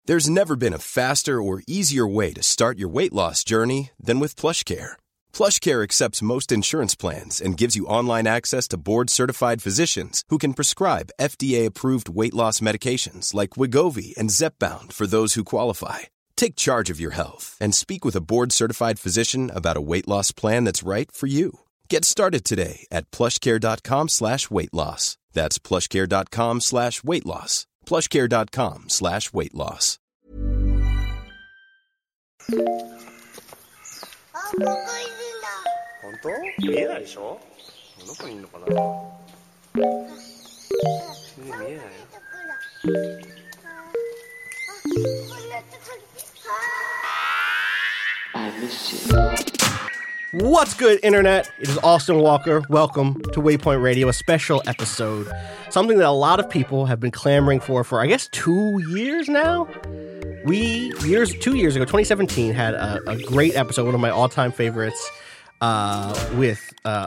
There's never been a faster or easier way to start your weight loss journey than with PlushCare. PlushCare accepts most insurance plans and gives you online access to board-certified physicians who can prescribe FDA-approved weight loss medications like Wegovy and Zepbound for those who qualify. Take charge of your health and speak with a board-certified physician about a weight loss plan that's right for you. Get started today at plushcare.com/weight loss. That's plushcare.com/weight loss. plushcare.com/weight loss. あ、ここいるんだ。 本当？見えないでしょ？どこにいるのかな？見えないよ。 こんなところ。 I miss you. What's good, Internet? It is Austin Walker. Welcome to Waypoint Radio, a special episode. Something that a lot of people have been clamoring for I guess, 2 years now? 2 years ago, 2017, had a great episode, one of my all-time favorites, with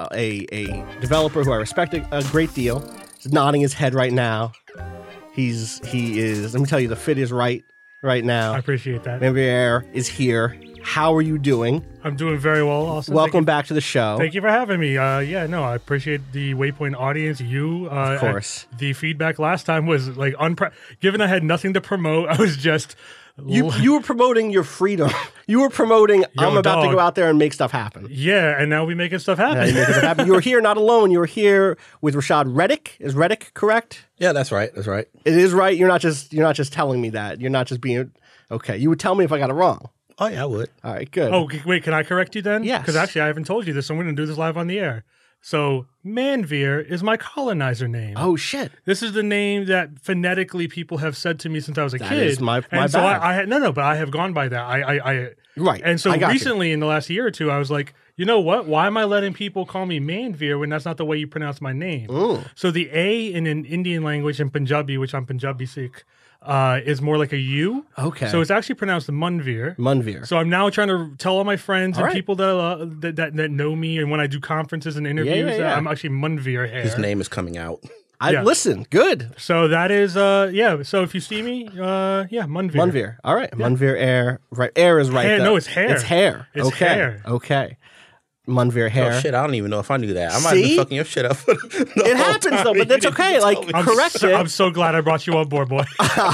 a developer who I respect a great deal. He's nodding his head right now. He is, let me tell you, the fit is right now. I appreciate that. Manvier is here. How are you doing? I'm doing very well, Austin. Welcome back to the show. Thank you for having me. I appreciate the Waypoint audience. Of course. The feedback last time was like, given I had nothing to promote, I was just... You were promoting your freedom. You were promoting, I'm about to go out there and make stuff happen. Yeah, and now we making stuff happen. You were here not alone. You were here with Rashad Reddick. Is Reddick correct? Yeah, that's right. That's right. It is right. You're not just telling me that. You're not just being okay. You would tell me if I got it wrong. Oh, yeah, I would. All right, good. Oh, wait, can I correct you then? Yes. Because actually, I haven't told you this, so I'm going to do this live on the air. So, Manveer is my colonizer name. Oh, shit. This is the name that phonetically people have said to me since I was a kid. That is my and so bad. but I have gone by that. Right. And so I got recently, in the last year or two, I was like, you know what? Why am I letting people call me Manveer when that's not the way you pronounce my name? Ooh. So the A in an Indian language, in Punjabi, which I'm Punjabi Sikh, is more like a U. Okay. So it's actually pronounced Munveer. Munveer. So I'm now trying to tell all my friends All and right. people that know me, and when I do conferences and interviews, Yeah. I'm actually Munveer hair. His name is coming out. Yeah. Listen, good. So that is, So if you see me, Munveer. Munveer. All right. Yeah. Munveer air. Right. Air is right. Hair, there. no, it's hair. It's hair. It's okay. hair. Okay. Munveer hair. Oh, shit, I don't even know if I knew that. I might have been fucking your shit up. It happens, though, but that's okay. Like, correct it. I'm so glad I brought you on board, boy.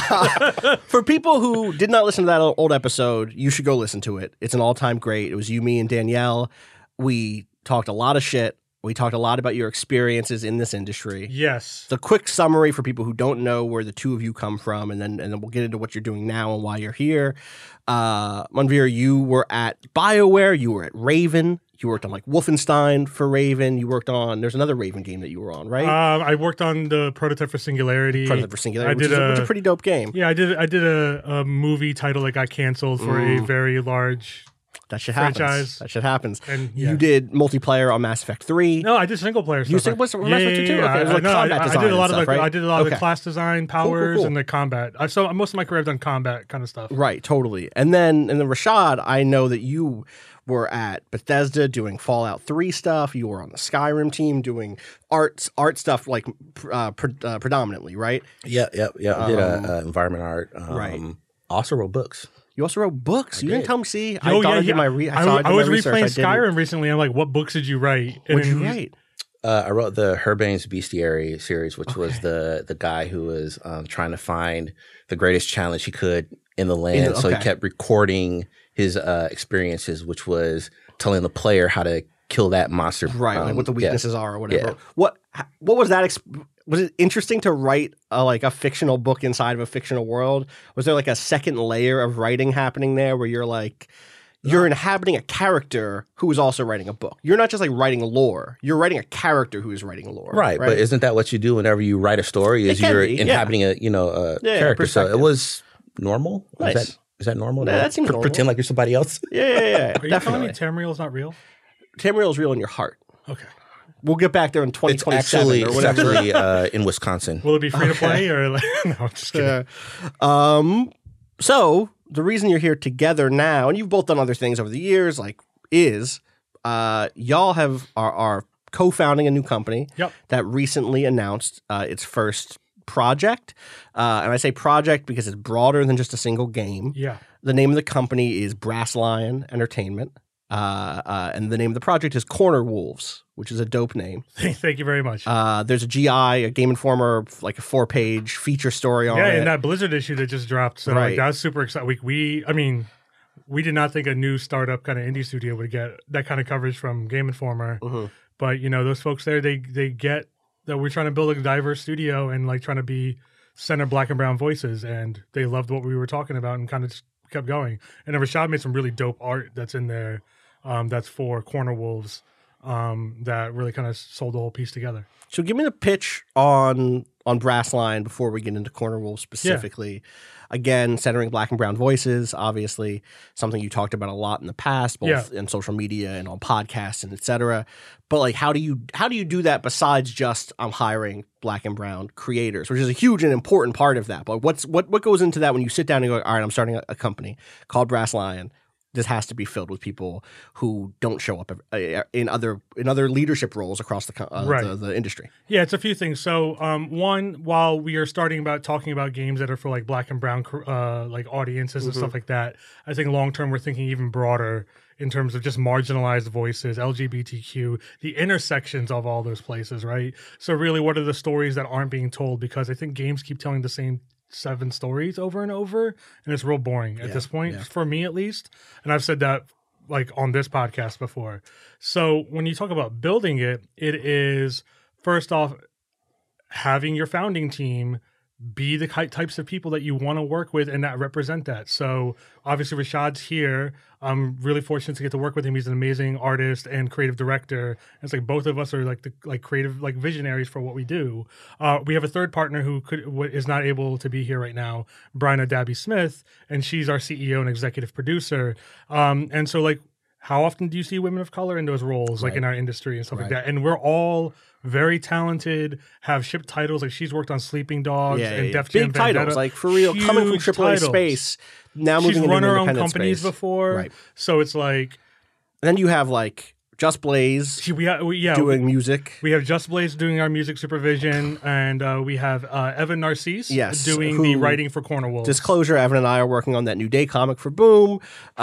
For people who did not listen to that old episode, you should go listen to it. It's an all-time great. It was you, me, and Danielle. We talked a lot of shit. We talked a lot about your experiences in this industry. Yes. It's a quick summary for people who don't know where the two of you come from, and then we'll get into what you're doing now and why you're here. Munveer, you were at BioWare. You were at Raven. You worked on like Wolfenstein for Raven. You worked on, there's another Raven game that you were on, right? I worked on the prototype for Singularity. Which is a pretty dope game. Yeah, I did a movie title that got canceled for a very large That shit franchise. happens. And, yeah. You did multiplayer on Mass Effect 3. No, I did single player stuff. You did Mass Effect 2 too? Okay, it was like combat design I did a lot and stuff, right? I did a lot of the Okay. class design, powers, Cool. and the combat. So most of my career I've done combat kind of stuff. Right, totally. And then Rashad, I know that you were at Bethesda doing Fallout 3 stuff. You were on the Skyrim team doing art stuff like predominantly, right? Yeah. I did environment art. Right. Also wrote books. You also wrote books. You didn't tell me. See, I Oh, thought yeah, I did yeah. my I was research. replaying I didn't. Skyrim recently. I'm like, what books did you write? What did you write? I wrote the Herbane's Bestiary series, which was the guy who was trying to find the greatest challenge he could in the land. So he kept recording his experiences, which was telling the player how to kill that monster. Right, like what the weaknesses are or whatever. Yeah. What was that? Was it interesting to write a fictional book inside of a fictional world? Was there like a second layer of writing happening there where you're like, you're inhabiting a character who is also writing a book? You're not just like writing lore. You're writing a character who is writing lore. Right, but isn't that what you do whenever you write a story? Is you're inhabiting a character? So it was normal. Nice. Is that normal? Yeah, that seems normal. Pretend like you're somebody else. Yeah. Are you telling me Tamriel's not real? Tamriel is real in your heart. Okay. We'll get back there in 2027 it's or whatever. actually in Wisconsin. Will it be free to play or like, no? I'm just kidding. So the reason you're here together now, and you've both done other things over the years, y'all are co-founding a new company Yep. that recently announced its first project. And I say project because it's broader than just a single game. Yeah. The name of the company is Brass Lion Entertainment. And the name of the project is Corner Wolves, which is a dope name. Thank you very much. There's a GI, a Game Informer, like a 4-page feature story on it. Yeah, and that Blizzard issue that just dropped. So Right. that was super exciting. We did not think a new startup kind of indie studio would get that kind of coverage from Game Informer. Mm-hmm. But, those folks there, they get that we're trying to build a diverse studio and like trying to be center Black and brown voices. And they loved what we were talking about and kind of just kept going. And then Rashad made some really dope art that's in there. That's for Corner Wolves that really kind of sold the whole piece together. So give me the pitch on Brass Lion before we get into Corner Wolves specifically. Yeah. Again, centering Black and brown voices, obviously something you talked about a lot in the past, both in social media and on podcasts and et cetera. But like, how do you do that besides just I'm hiring Black and brown creators, which is a huge and important part of that. But what goes into that when you sit down and go, all right, I'm starting a company called Brass Lion. This has to be filled with people who don't show up in other leadership roles across the industry. Yeah, it's a few things. So, one, while we are talking about games that are for like Black and brown like audiences and stuff like that, I think long term we're thinking even broader in terms of just marginalized voices, LGBTQ, the intersections of all those places, right? So, really, what are the stories that aren't being told? Because I think games keep telling the same 7 stories over and over, and it's real boring at this point, for me at least. And I've said that like on this podcast before. So when you talk about building it, it is first off having your founding team be the types of people that you want to work with and that represent that. So obviously Rashad's here. I'm really fortunate to get to work with him. He's an amazing artist and creative director. It's like both of us are like the creative like visionaries for what we do. We have a third partner who is not able to be here right now, Bryna Dabby Smith, and she's our CEO and executive producer. And so like, how often do you see women of color in those roles, like in our industry and stuff like that? And we're all very talented, have shipped titles. Like she's worked on Sleeping Dogs and Def Jam Big titles, like for real, coming from AAA space. Now moving into run her own independent companies space. before, right? So it's like, and then you have like Just Blaze doing music. We have Just Blaze doing our music supervision, and we have Evan Narcisse doing the writing for Corner Wolves. Disclosure, Evan and I are working on that New Day comic for Boom,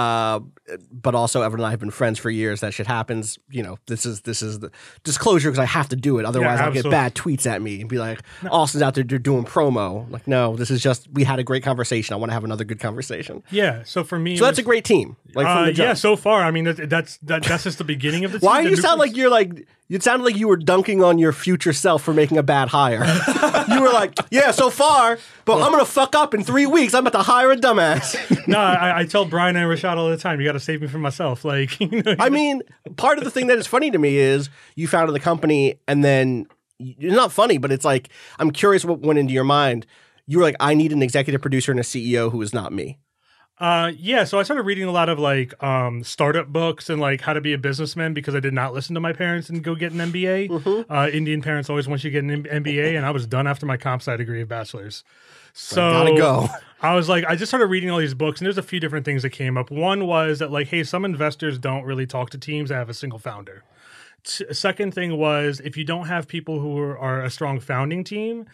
but also Evan and I have been friends for years. That shit happens. This is the disclosure because I have to do it. Otherwise I'll get bad tweets at me and be like, Austin's out there doing promo. Like, no, this is just, we had a great conversation. I want to have another good conversation. Yeah, so for me... So that's a great team. Like from the jump. Yeah, so far, I mean, that's just the beginning of the team. Why do you sound like you're like... It sounded like you were dunking on your future self for making a bad hire. You were like, yeah, so far, but I'm going to fuck up in 3 weeks. I'm about to hire a dumbass. No, I tell Brian and Rashad all the time, you got to save me from myself. Like, I mean, part of the thing that is funny to me is you founded the company and then, it's not funny, but it's like, I'm curious what went into your mind. You were like, I need an executive producer and a CEO who is not me. Yeah, so I started reading a lot of like startup books and like how to be a businessman because I did not listen to my parents and go get an MBA. Mm-hmm. Indian parents always want you to get an MBA, and I was done after my comp sci degree of bachelor's. So gotta go. I was like, I just started reading all these books, and there's a few different things that came up. One was that like, hey, some investors don't really talk to teams that have a single founder. Second thing was if you don't have people who are a strong founding team,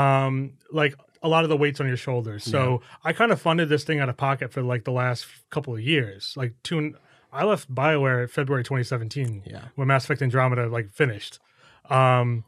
like a lot of the weight's on your shoulders. So I kind of funded this thing out of pocket for like the last couple of years. Like I left BioWare February 2017 when Mass Effect Andromeda like finished. And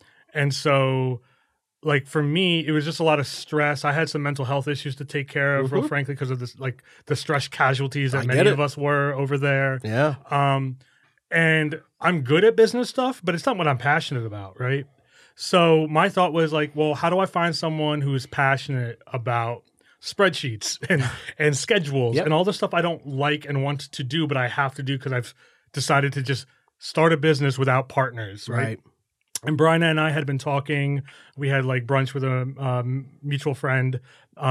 so like for me, it was just a lot of stress. I had some mental health issues to take care of, real frankly, because of this, like the stress casualties that many of us were over there. Yeah. And I'm good at business stuff, but it's not what I'm passionate about, right? So my thought was like, well, how do I find someone who's passionate about spreadsheets and schedules and all the stuff I don't like and want to do, but I have to do because I've decided to just start a business without partners, right? And Bryna and I had been talking. We had like brunch with a mutual friend,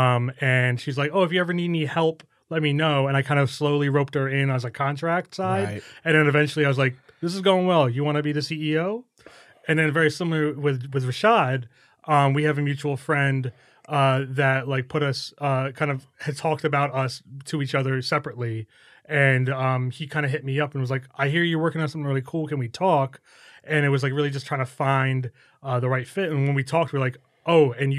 and she's like, oh, if you ever need any help, let me know. And I kind of slowly roped her in as a contract side. Right. And then eventually I was like, this is going well. You want to be the CEO? And then very similar with Rashad, we have a mutual friend that like put us kind of had talked about us to each other separately. And he kind of hit me up and was like, I hear you're working on something really cool. Can we talk? And it was like really just trying to find the right fit. And when we talked, we were like, oh, and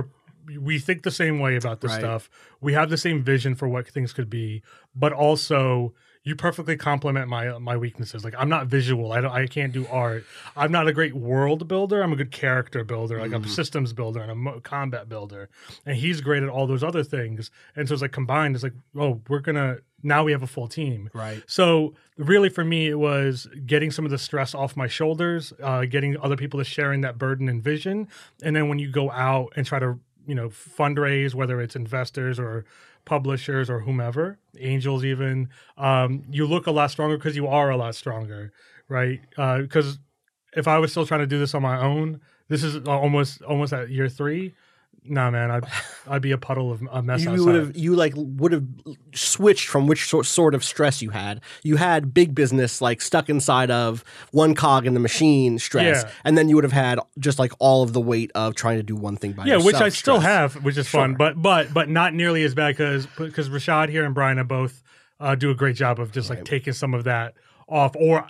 we think the same way about this stuff. We have the same vision for what things could be, but also you perfectly complement my weaknesses. Like, I'm not visual. I can't do art. I'm not a great world builder. I'm a good character builder. Like, I'm a systems builder and a combat builder. And he's great at all those other things. And so it's like combined. It's like, oh, now we have a full team. Right. So really for me, it was getting some of the stress off my shoulders, getting other people to sharing that burden and vision. And then when you go out and try to, fundraise, whether it's investors or publishers or whomever, angels even, you look a lot stronger because you are a lot stronger, right? Because if I was still trying to do this on my own, this is almost at year 3. Nah, man, I'd be a puddle of a mess outside. You would have switched from which sort of stress you had. You had big business like stuck inside of one cog in the machine stress, and then you would have had just like all of the weight of trying to do one thing by yourself. Yeah, which I still have, which is fun, but not nearly as bad because Rashad here and Brian both do a great job of just like taking some of that off, or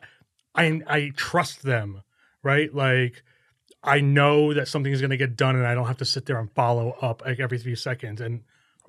I trust them, right? Like, I know that something is going to get done and I don't have to sit there and follow up like every 3 seconds. And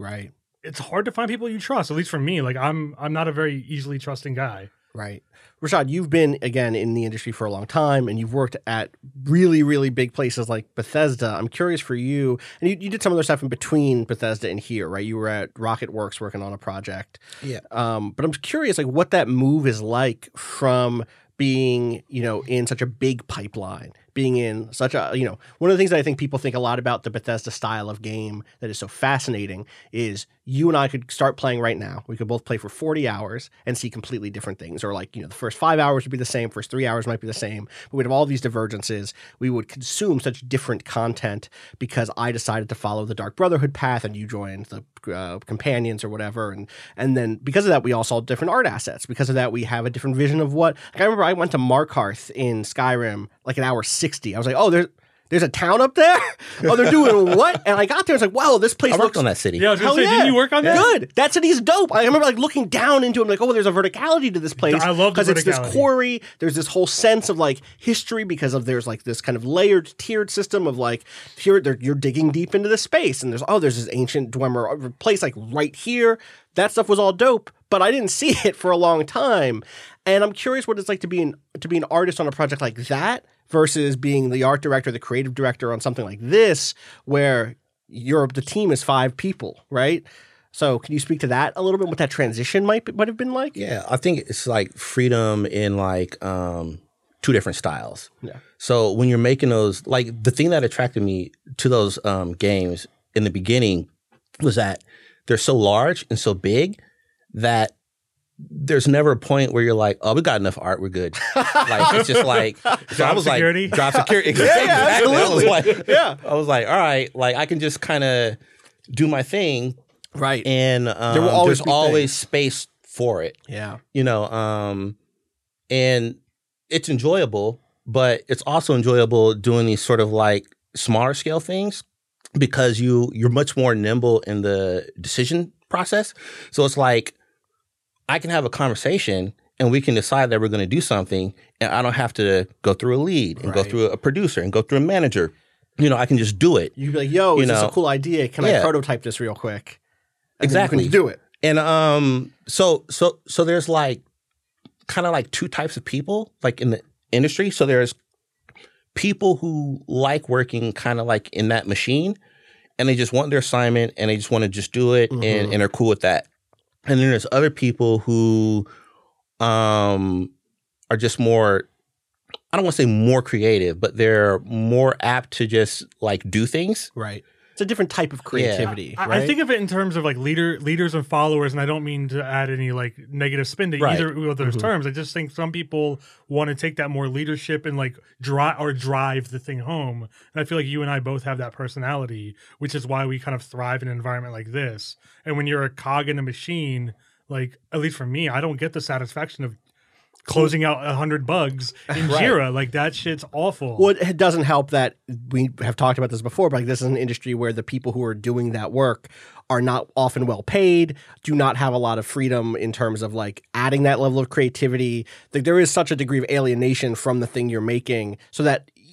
it's hard to find people you trust, at least for me. Like, I'm not a very easily trusting guy. Right. Rashad, you've been, again, in the industry for a long time, and you've worked at really, really big places like Bethesda. I'm curious for you, and you did some other stuff in between Bethesda and here, right? You were at RocketWorks working on a project. Yeah. But I'm curious, like, what that move is like from being, in such a big pipeline, being in such a, one of the things that I think people think a lot about the Bethesda style of game that is so fascinating is you and I could start playing right now. We could both play for 40 hours and see completely different things. Or like, the first 5 hours would be the same, first 3 hours might be the same, but we'd have all these divergences. We would consume such different content because I decided to follow the Dark Brotherhood path and you joined the Companions or whatever. And then because of that, we all saw different art assets. Because of that, we have a different vision of what, like, I remember I went to Markarth in Skyrim like an hour 60. I was like, oh, there's a town up there? Oh, they're doing what? And I got there, I was like, wow, this place I looks... worked on that city. Yeah, I was going to say, didn't you work on that? Good. That city's dope. I remember like looking down into it, like, oh, there's a verticality to this place. I love the verticality. Because it's this quarry. There's this whole sense of like history because of there's like this kind of layered, tiered system of like, here you're digging deep into the space. And there's this ancient Dwemer place like right here. That stuff was all dope, but I didn't see it for a long time. And I'm curious what it's like to be an artist on a project like that versus being the art director, the creative director on something like this, where the team is 5 people, right? So can you speak to that a little bit, what that transition might have been like? Yeah, I think it's like freedom in like 2 different styles. Yeah. So when you're making those, like the thing that attracted me to those games in the beginning was that they're so large and so big that there's never a point where you're like, oh, we got enough art, we're good. Like, it's just like, so I was security? like, drop security. Yeah, absolutely. I was like, all right, like I can just kind of do my thing. Right. And there will always there's always space for it. Yeah. And it's enjoyable, but it's also enjoyable doing these sort of like smaller scale things because you're much more nimble in the decision process. So it's like, I can have a conversation and we can decide that we're going to do something and I don't have to go through a lead and go through a producer and go through a manager. I can just do it. You'd be like, yo, is this a cool idea? Can I prototype this real quick? And exactly. You can do it. And so there's like kind of like 2 types of people like in the industry. So there's people who like working kind of like in that machine and they just want their assignment and they just want to just do it and they're cool with that. And then there's other people who are just more, I don't want to say more creative, but they're more apt to just like do things. Right. It's a different type of creativity. Yeah. Right? I think of it in terms of like leaders and followers, and I don't mean to add any like negative spin to either of those terms. I just think some people want to take that more leadership and like drive the thing home. And I feel like you and I both have that personality, which is why we kind of thrive in an environment like this. And when you're a cog in a machine, like at least for me, I don't get the satisfaction of closing out 100 bugs in Jira. Like that shit's awful. Well, it doesn't help that we have talked about this before, but like this is an industry where the people who are doing that work are not often well paid, do not have a lot of freedom in terms of like adding that level of creativity. Like there is such a degree of alienation from the thing you're making so that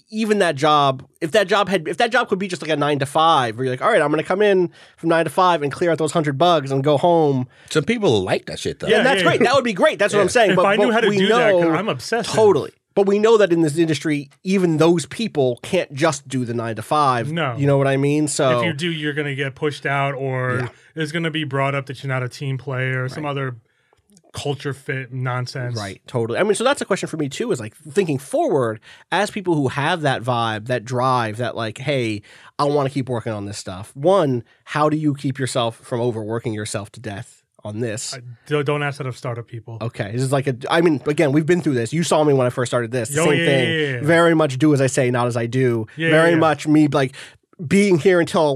even that job, if that job could be just like a 9 to 5, where you're like, all right, I'm going to come in from 9 to 5 and clear out those 100 bugs and go home. Some people like that shit though. Yeah, and that's great. That would be great. That's what I'm saying. If I knew how to do that, 'cause I'm obsessed. Totally. But we know that in this industry, even those people can't just do the 9 to 5. No. You know what I mean? So if you do, you're going to get pushed out, or it's going to be brought up that you're not a team player, or some other culture fit nonsense. Right, totally. I mean, so that's a question for me too, is like thinking forward as people who have that vibe, that drive, that like, hey, I want to keep working on this stuff. One, how do you keep yourself from overworking yourself to death on this? Don't ask that of startup people. Okay. This is like I mean, again, we've been through this. You saw me when I first started this. Same thing. Yeah. Very much do as I say, not as I do. Very much me like being here until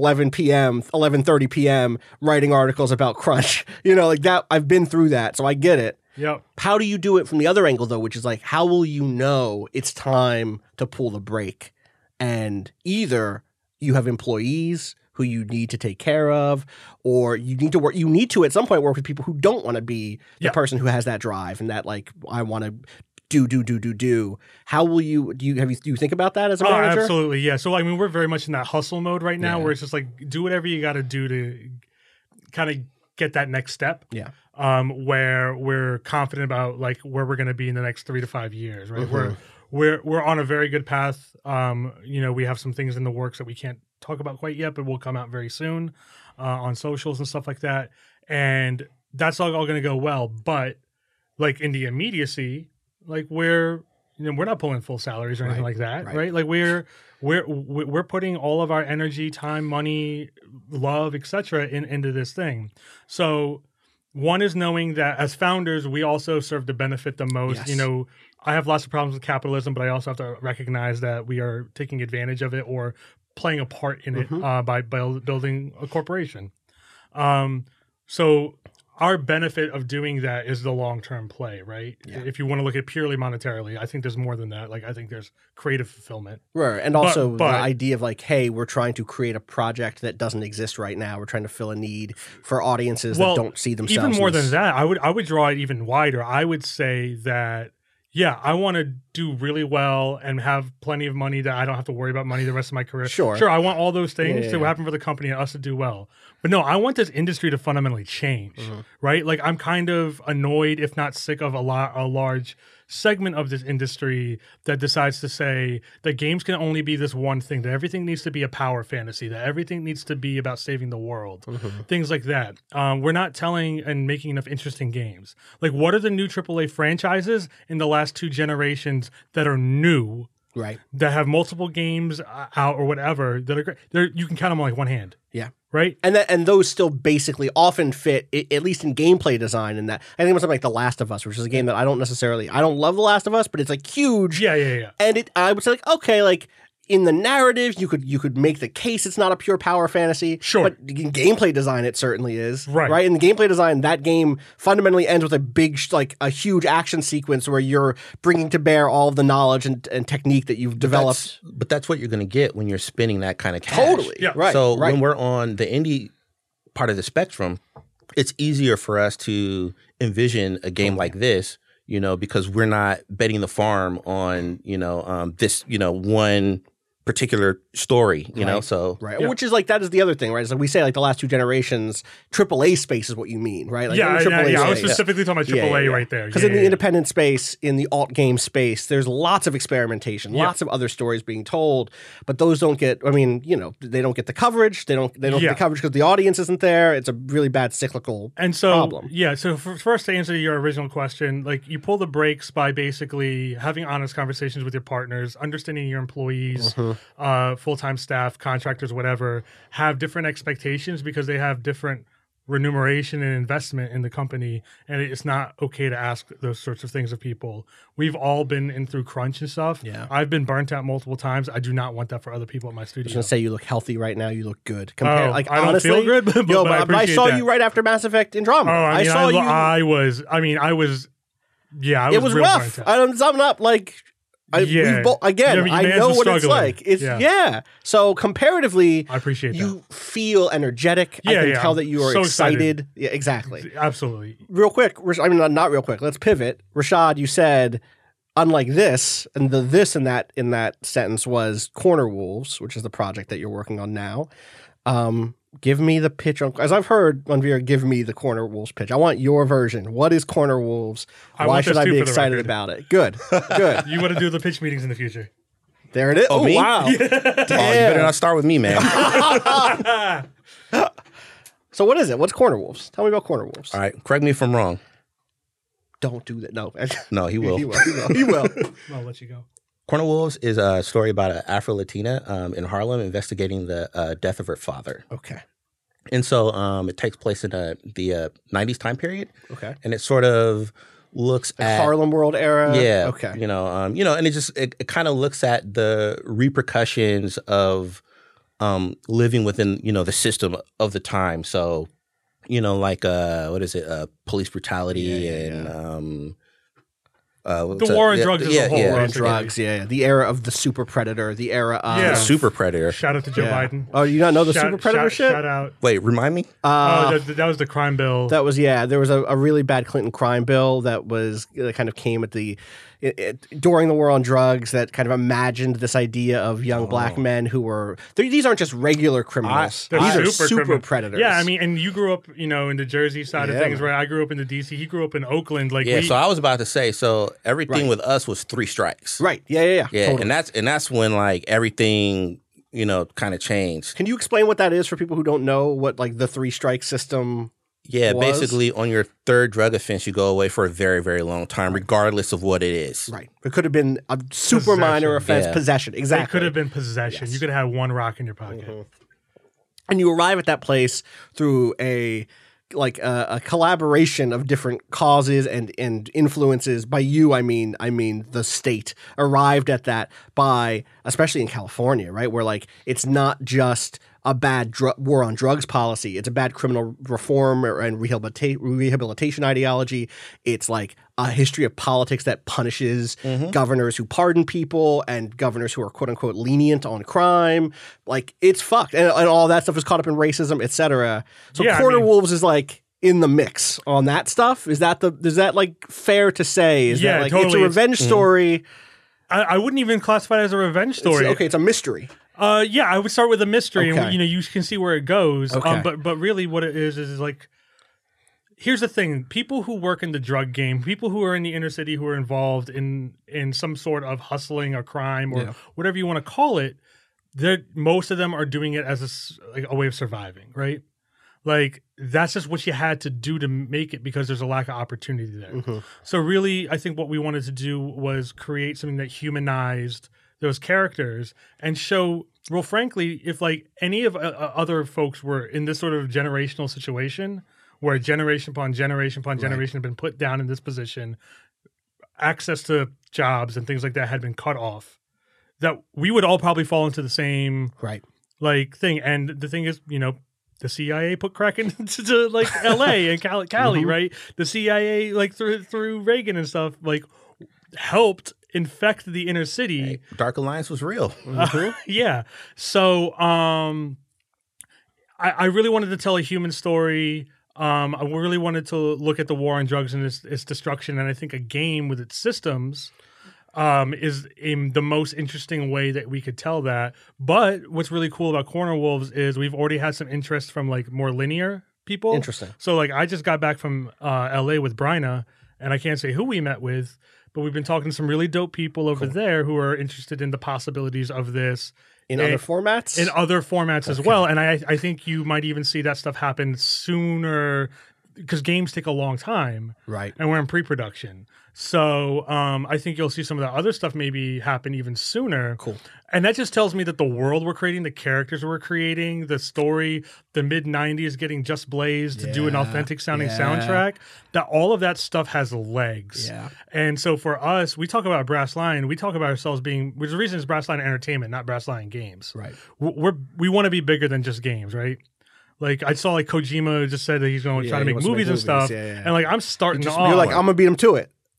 11:30 p.m. writing articles about crunch, like that. I've been through that, so I get it. Yep. How do you do it from the other angle though, which is like, how will you know it's time to pull the brake? And either you have employees who you need to take care of, or you need to work. You need to at some point work with people who don't want to be the person who has that drive and that like, I want to do. How will you do you think about that as a manager? Absolutely, yeah. So I mean, we're very much in that hustle mode right now, where it's just like do whatever you got to do to kind of get that next step. Yeah. Where we're confident about like where we're going to be in the next 3 to 5 years, right? We're on a very good path. We have some things in the works that we can't talk about quite yet, but will come out very soon on socials and stuff like that. And that's all going to go well. But like in the immediacy, like we're not pulling full salaries or anything like that, right? Like we're putting all of our energy, time, money, love, etc. into this thing. So one is knowing that as founders, we also serve to benefit the most. Yes. I have lots of problems with capitalism, but I also have to recognize that we are taking advantage of it or playing a part in it by building a corporation. So our benefit of doing that is the long-term play, right? Yeah. If you want to look at purely monetarily, I think there's more than that. Like, I think there's creative fulfillment. Right. And also the idea of like, hey, we're trying to create a project that doesn't exist right now. We're trying to fill a need for audiences that don't see themselves. Even more than that, I would draw it even wider. I would say that, yeah, I want to do really well and have plenty of money that I don't have to worry about money the rest of my career. Sure, I want all those things to happen for the company and us to do well. But no, I want this industry to fundamentally change, right? Like I'm kind of annoyed, if not sick of a large segment of this industry that decides to say that games can only be this one thing, that everything needs to be a power fantasy, that everything needs to be about saving the world, things like that. We're not telling and making enough interesting games. Like what are the new AAA franchises in the last 2 generations that are new, right? That have multiple games out or whatever that are great? You can count them on like one hand. Yeah. Right? And those still basically often fit, at least in gameplay design, in that. I think it was something like The Last of Us, which is a game that I don't love The Last of Us, but it's like huge. Yeah. And I would say like, okay, like in the narrative, you could make the case it's not a pure power fantasy. Sure. But in gameplay design, it certainly is. Right. In the gameplay design, that game fundamentally ends with a huge action sequence where you're bringing to bear all of the knowledge and technique that you've developed. But that's what you're going to get when you're spending that kind of cash. Totally. Yeah. Right. So when we're on the indie part of the spectrum, it's easier for us to envision a game like this, because we're not betting the farm on, this, one particular story, know, so. Right. Yeah. Which is like, that is the other thing, right? So we say like the last 2 generations, AAA space is what you mean, right? Like AAA I was specifically talking about AAA right there. Because in the independent space, in the alt game space, there's lots of experimentation, lots of other stories being told, but those don't get, they don't get the coverage. They don't get the coverage because the audience isn't there. It's a really bad cyclical problem. Yeah. So first to answer your original question, like you pull the brakes by basically having honest conversations with your partners, understanding your employees, full-time staff, contractors, whatever, have different expectations because they have different remuneration and investment in the company, and it's not okay to ask those sorts of things of people. We've all been in through crunch and stuff. Yeah. I've been burnt out multiple times. I do not want that for other people at my studio. I was going to say, you look healthy right now. You look good. I don't feel good, but I saw you right after Mass Effect Andromeda. I saw you. It was real rough. I'm summing up like... I know what it's like. So comparatively, I appreciate you feel energetic. I can tell that you are excited. Yeah, exactly. Absolutely. Real quick. Not real quick. Let's pivot. Rashad, you said unlike this, and the this in that sentence was Corner Wolves, which is the project that you're working on now. Give me the pitch on, as I've heard Manveer give me the Corner Wolves pitch. I want your version. What is Corner Wolves? Why should I be excited about it? Good. You want to do the pitch meetings in the future? There it is. Oh, me? Wow. Oh, you better not start with me, man. So what is it? What's Corner Wolves? Tell me about Corner Wolves. All right, correct me if I'm wrong. Don't do that. No. No, he will. He will. I'll let you go. Corner Wolves is a story about an Afro-Latina in Harlem investigating the death of her father. Okay. And so it takes place in the 90s time period. Okay. And it sort of looks at Harlem World era. Yeah. Okay. And it kind of looks at the repercussions of living within, the system of the time. So, police brutality and the war on drugs as a whole. War on drugs, The era of the super predator, the era of... the super predator. Shout out to Joe Biden. Oh, you not know the super predator shit? Shout out. Wait, remind me? That was the crime bill. That was, there was a really bad Clinton crime bill that was kind of came at during the war on drugs that kind of imagined this idea of young black men who were... These aren't just regular criminals. They're These are super super predators. Yeah, I mean, and you grew up, in the Jersey side of things, right? I grew up in the D.C. He grew up in Oakland. So I was about to say, everything with us was 3 strikes. Right, yeah. Totally. and that's when, everything, kind of changed. Can you explain what that is for people who don't know what, the 3-strike system was? Basically, on your 3rd drug offense, you go away for a very, very long time, regardless of what it is. Right. It could have been a super minor offense, possession. Exactly. It could have been possession. Yes. You could have had 1 rock in your pocket. Mm-hmm. And you arrive at that place through a collaboration of different causes and influences. By you, I mean the state arrived at that by, especially in California, right? Where it's not just a bad war on drugs policy. It's a bad criminal reform and rehabilitation ideology. It's a history of politics that punishes governors who pardon people and governors who are quote unquote lenient on crime. It's fucked. And all that stuff is caught up in racism, etc. So Corner Wolves is in the mix on that stuff. Is that fair to say? Is that totally. It's a revenge story? I wouldn't even classify it as a revenge story. It's a mystery. I would start with a mystery, Okay. and you can see where it goes. Okay. But really, what it is here's the thing: people who work in the drug game, people who are in the inner city, who are involved in some sort of hustling or crime or whatever you want to call it, most of them are doing it as a way of surviving, right? That's just what you had to do to make it because there's a lack of opportunity there. Mm-hmm. So really, I think what we wanted to do was create something that humanized those characters and show, well, frankly, if any of other folks were in this sort of generational situation where generation upon generation upon generation had been put down in this position, access to jobs and things like that had been cut off, that we would all probably fall into the same thing. And the thing is, the CIA put crack into LA and Cali, right? The CIA through Reagan and stuff helped infect the inner city. Hey, Dark Alliance was real. Yeah. So I really wanted to tell a human story. I really wanted to look at the war on drugs and its destruction. And I think a game with its systems is in the most interesting way that we could tell that. But what's really cool about Corner Wolves is we've already had some interest from more linear people. Interesting. So I just got back from LA with Bryna, and I can't say who we met with, but we've been talking to some really dope people over there who are interested in the possibilities of this. In other formats? In other formats as well. And I think you might even see that stuff happen sooner because games take a long time. Right. And we're in pre-production. So I think you'll see some of that other stuff maybe happen even sooner. Cool. And that just tells me that the world we're creating, the characters we're creating, the story, the mid-90s getting Just Blaze to do an authentic sounding soundtrack, that all of that stuff has legs. Yeah. And so for us, we talk about Brass Lion, we talk about ourselves being, which the reason is Brass Lion Entertainment, not Brass Lion Games. Right. We want to be bigger than just games, right? I saw Kojima just said that he's going to try to make movies and stuff. Yeah. And I'm starting off. You're I'm going to beat him to it.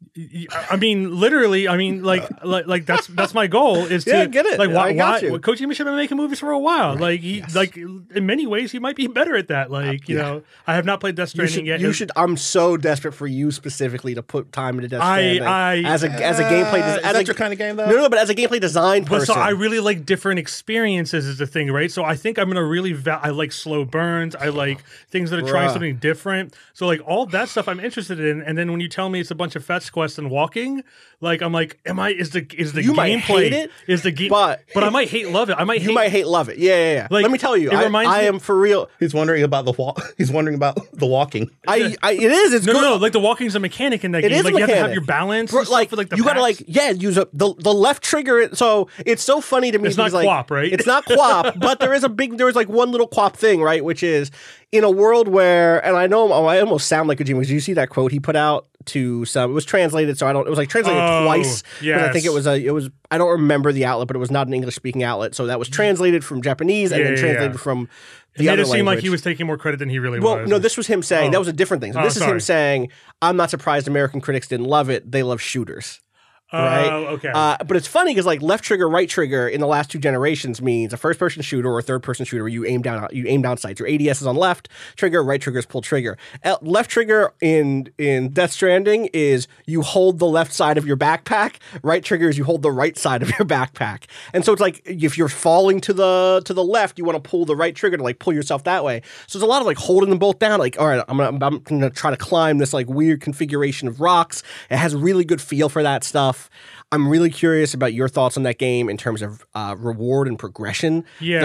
I mean, literally. I mean, like that's my goal is to get it. Like, I got you. Kojima should have been making movies for a while. Like like in many ways, he might be better at that. Like you know, I have not played Death Stranding yet. You should. I'm so desperate for you specifically to put time into Death Stranding as a gameplay. Is that your kind of game though? No, but as a gameplay design person. But so I really like different experiences is the thing, right? So I think I'm gonna really. I like slow burns. I like things that are trying something different. So like all that stuff I'm interested in. And then when you tell me it's a bunch of fetch quests and walking, like I'm like, is the you gameplay might hate it, is the game? But I might love it. You might hate love it. Yeah. Like, let me tell you, I am for real. He's wondering about the walk. He's wondering about the walking. It is. It's good. No. Like the walking's a mechanic in that game. Is like a you mechanic. have to have your balance. Bro, and stuff for, like the you gotta packs. use the left trigger. So it's so funny to me. It's not QWOP, right? It's not QWOP, but there is like one little QWOP thing, right? Which is in a world where, and I know I almost sound like Kojima because you see that quote he put out to some. It was translated, so it was like translated twice. Yes. I think it was I don't remember the outlet, but it was not an English speaking outlet, so that was translated from Japanese and then translated from the other language. It seemed like language. he was taking more credit than he really Well, was. no, this was him saying that was a different thing. So this is him saying, "I'm not surprised American critics didn't love it. They love shooters." Right. Okay. But it's funny because like left trigger, right trigger in the last two generations means a first person shooter or a third person shooter where you aim down sights. Your ADS is on left trigger, right trigger is pull trigger. Left trigger in Death Stranding is you hold the left side of your backpack. Right trigger is you hold the right side of your backpack. And so it's like if you're falling to the left, you want to pull the right trigger to like pull yourself that way. So there's a lot of like holding them both down. Like, all right, I'm gonna try to climb this like weird configuration of rocks. It has a really good feel for that stuff. I'm really curious about your thoughts on that game in terms of reward and progression. Yeah.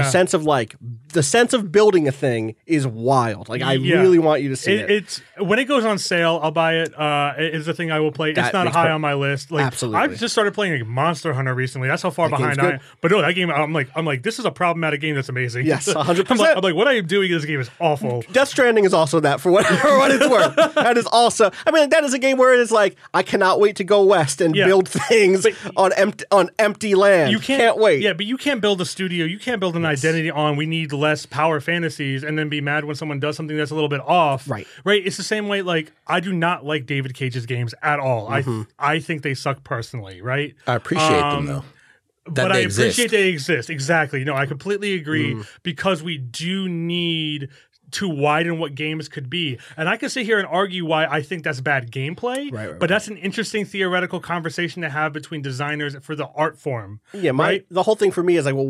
The sense of building a thing is wild. Like I really want you to see it. It's when it goes on sale, I'll buy it. It's the thing I will play. It's not high on my list. Like, absolutely. I've just started playing like Monster Hunter recently. That's how far behind I am. But no, that game, I'm like, this is a problematic game that's amazing. Yes, 100%. I'm like, what I am doing in this game is awful. Death Stranding is also that for what it's worth. That is also. I mean, that is a game where it is like I cannot wait to go west and build things on empty land. You can't wait. Yeah, but you can't build a studio. You can't build an identity on we need less power fantasies and then be mad when someone does something that's a little bit off. Right. It's the same way. Like I do not like David Cage's games at all. I think they suck personally. Right. I appreciate them though. But I appreciate they exist. Exactly. No, I completely agree because we do need to widen what games could be. And I can sit here and argue why I think that's bad gameplay, but that's an interesting theoretical conversation to have between designers for the art form. Yeah, the whole thing for me is like, well,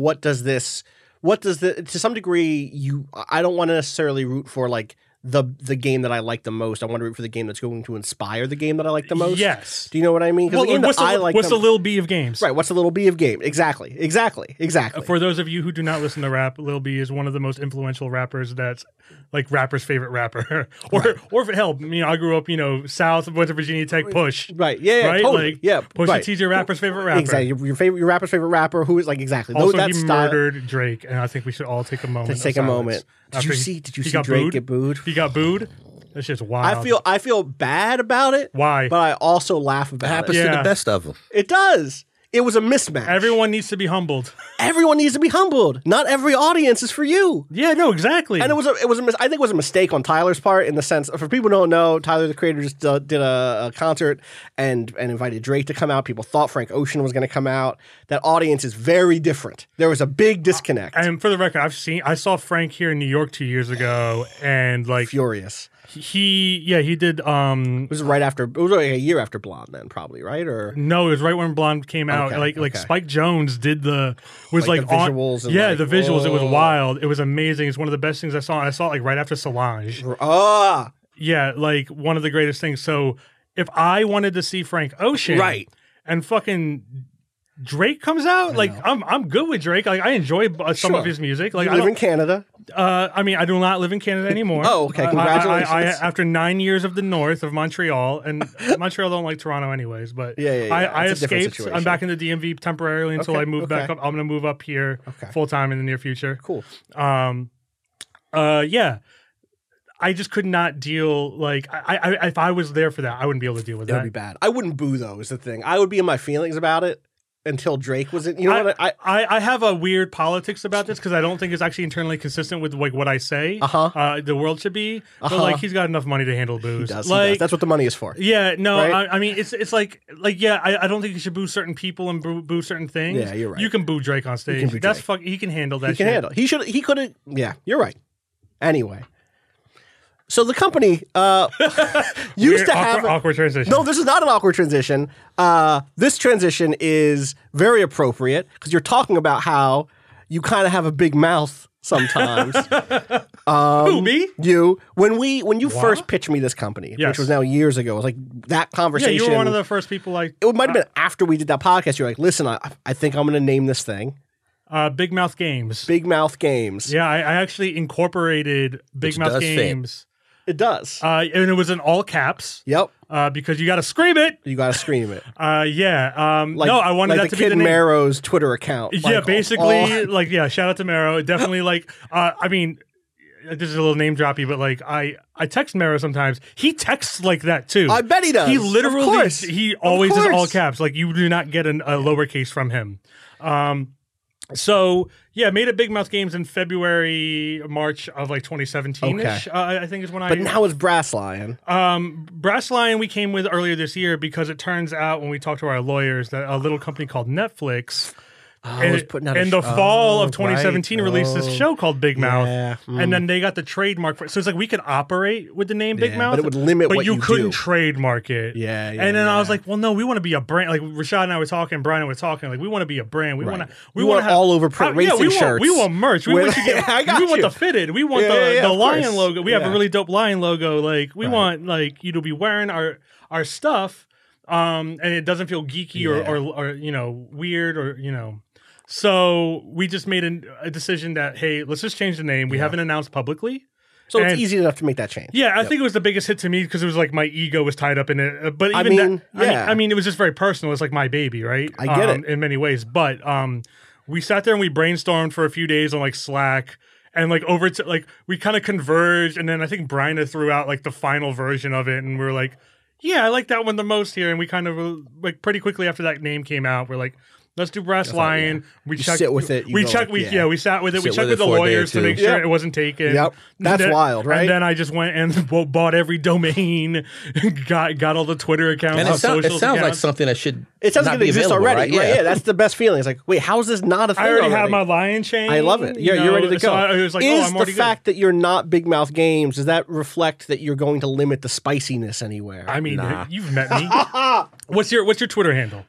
to some degree, I don't want to necessarily root for like the game that I like the most. I want to root for the game that's going to inspire the game that I like the most. Yes. Do you know what I mean? Well, what's the little B of games? Right. What's the little B of game? Exactly. For those of you who do not listen to rap, Lil B is one of the most influential rappers that's like rapper's favorite rapper. or hell, I grew up, South of West Virginia Tech, Push. Right. Yeah. Right? Totally. Like, yeah. Push T's your rapper's favorite rapper. Exactly. Your rapper's favorite rapper who is like exactly. Also, he murdered Drake, and I think we should all take a moment. Did you see Drake get booed? He got booed. That shit's wild. I feel bad about it. Why? But I also laugh about it. It happens to the best of them. It does. It was a mismatch. Everyone needs to be humbled. Everyone needs to be humbled. Not every audience is for you. Yeah, no, exactly. And I think it was a mistake on Tyler's part in the sense, for people who don't know, Tyler, the creator, just did a concert and invited Drake to come out. People thought Frank Ocean was going to come out. That audience is very different. There was a big disconnect. And for the record, I saw Frank here in New York 2 years ago, and like furious. He did. It was right after. It was like a year after Blonde, then probably, right? Or no, it was right when Blonde came out. Like Spike Jonze did the visuals. The visuals. It was wild. It was amazing. It's one of the best things I saw. I saw it like right after Solange. Yeah, like one of the greatest things. So if I wanted to see Frank Ocean, right, and fucking Drake comes out, like I'm good with Drake. Like I enjoy some of his music. Like you live in Canada. I do not live in Canada anymore. Oh, okay. Congratulations. I after 9 years of the north of Montreal, and Montreal don't like Toronto anyways, but I escaped. I'm back in the DMV temporarily until I move back up. I'm going to move up here full time in the near future. Cool. Yeah. I just could not deal. Like, if I was there for that, I wouldn't be able to deal with that. It would be bad. I wouldn't boo though. Is the thing. I would be in my feelings about it. until Drake was in. You know what? I have a weird politics about this because I don't think it's actually internally consistent with like what I say. The world should be, but like he's got enough money to handle booze. He does. That's what the money is for. Yeah, no, right? I mean it's like yeah, I don't think you should boo certain people and boo certain things. Yeah, you're right. You can boo Drake on stage. He can handle that. He could have. Yeah, you're right. Anyway. So the company used to have awkward transition. No, this is not an awkward transition. This transition is very appropriate because you're talking about how you kind of have a big mouth sometimes. Who, me? You when you first pitched me this company, which was now years ago. It was like that conversation. Yeah, you were one of the first people. Like it might have been after we did that podcast. You're like, listen, I think I'm going to name this thing. Big Mouth Games. Big Mouth Games. Yeah, I actually incorporated Big Mouth Games. It does. And it was in all caps. Yep. Because you got to scream it. You got to scream it. Yeah. I wanted that to be the Kid name. Mero's Twitter account. Yeah, basically, shout out to Mero. Definitely, I mean, this is a little name droppy, but like, I text Mero sometimes. He texts like that too. I bet he does. He literally, he always is all caps. Like, you do not get a lowercase from him. So yeah, made a Big Mouth Games in February, March of like 2017-ish. Okay. I think is when But now it's Brass Lion. Brass Lion we came with earlier this year because it turns out when we talked to our lawyers that a little company called Netflix in the fall of 2017 released this show called Big Mouth, and then they got the trademark for it. So it's like we could operate with the name Big Mouth, but it would limit what you couldn't trademark it. And then I was like, well, no, we want to be a brand. Like Rashad and I were talking, Brian and we were talking, like we want to be a brand. We want have all over print racing shirts. We want merch. We want the fitted. We want the lion logo. We have a really dope lion logo. Like we want like you to be wearing our stuff, and it doesn't feel geeky or weird or. So we just made a decision that, hey, let's just change the name. We haven't announced publicly. So it's easy enough to make that change. Yeah, I think it was the biggest hit to me because it was like my ego was tied up in it. But even it was just very personal. It's like my baby, right? I get it. In many ways. But we sat there and we brainstormed for a few days on like Slack. And like we kind of converged. And then I think Brian threw out like the final version of it. And we were like, yeah, I like that one the most here. And we kind of like pretty quickly after that name came out, we're like, let's do Brass Lion. We sit with it. We sat with it. We checked with the lawyers to make sure it wasn't taken. Yep, that's wild, right? And then I just went and bought every domain, got all the Twitter accounts. And it sounds like something that should. It sounds like it exists already. Right? Yeah, that's the best feeling. It's like, wait, how is this not a thing? I already have my lion chain. I love it. Yeah, you're ready to go. So I was like, I'm already the fact that you're not Big Mouth Games, does that reflect that you're going to limit the spiciness anywhere? I mean, you've met me. What's your Twitter handle?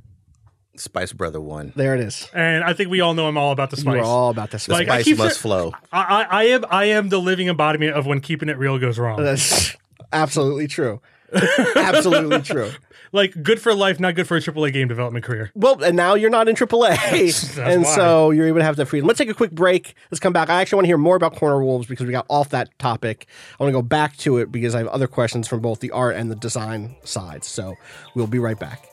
Spice Brother 1. There it is. And I think we all know I'm all about the spice. We're all about the spice. The spice must flow. I am the living embodiment of when keeping it real goes wrong. That's absolutely true. Absolutely true. Like, good for life, not good for a AAA game development career. Well, and now you're not in AAA. That's why. So you're able to have that freedom. Let's take a quick break. Let's come back. I actually want to hear more about Corner Wolves because we got off that topic. I want to go back to it because I have other questions from both the art and the design sides. So we'll be right back.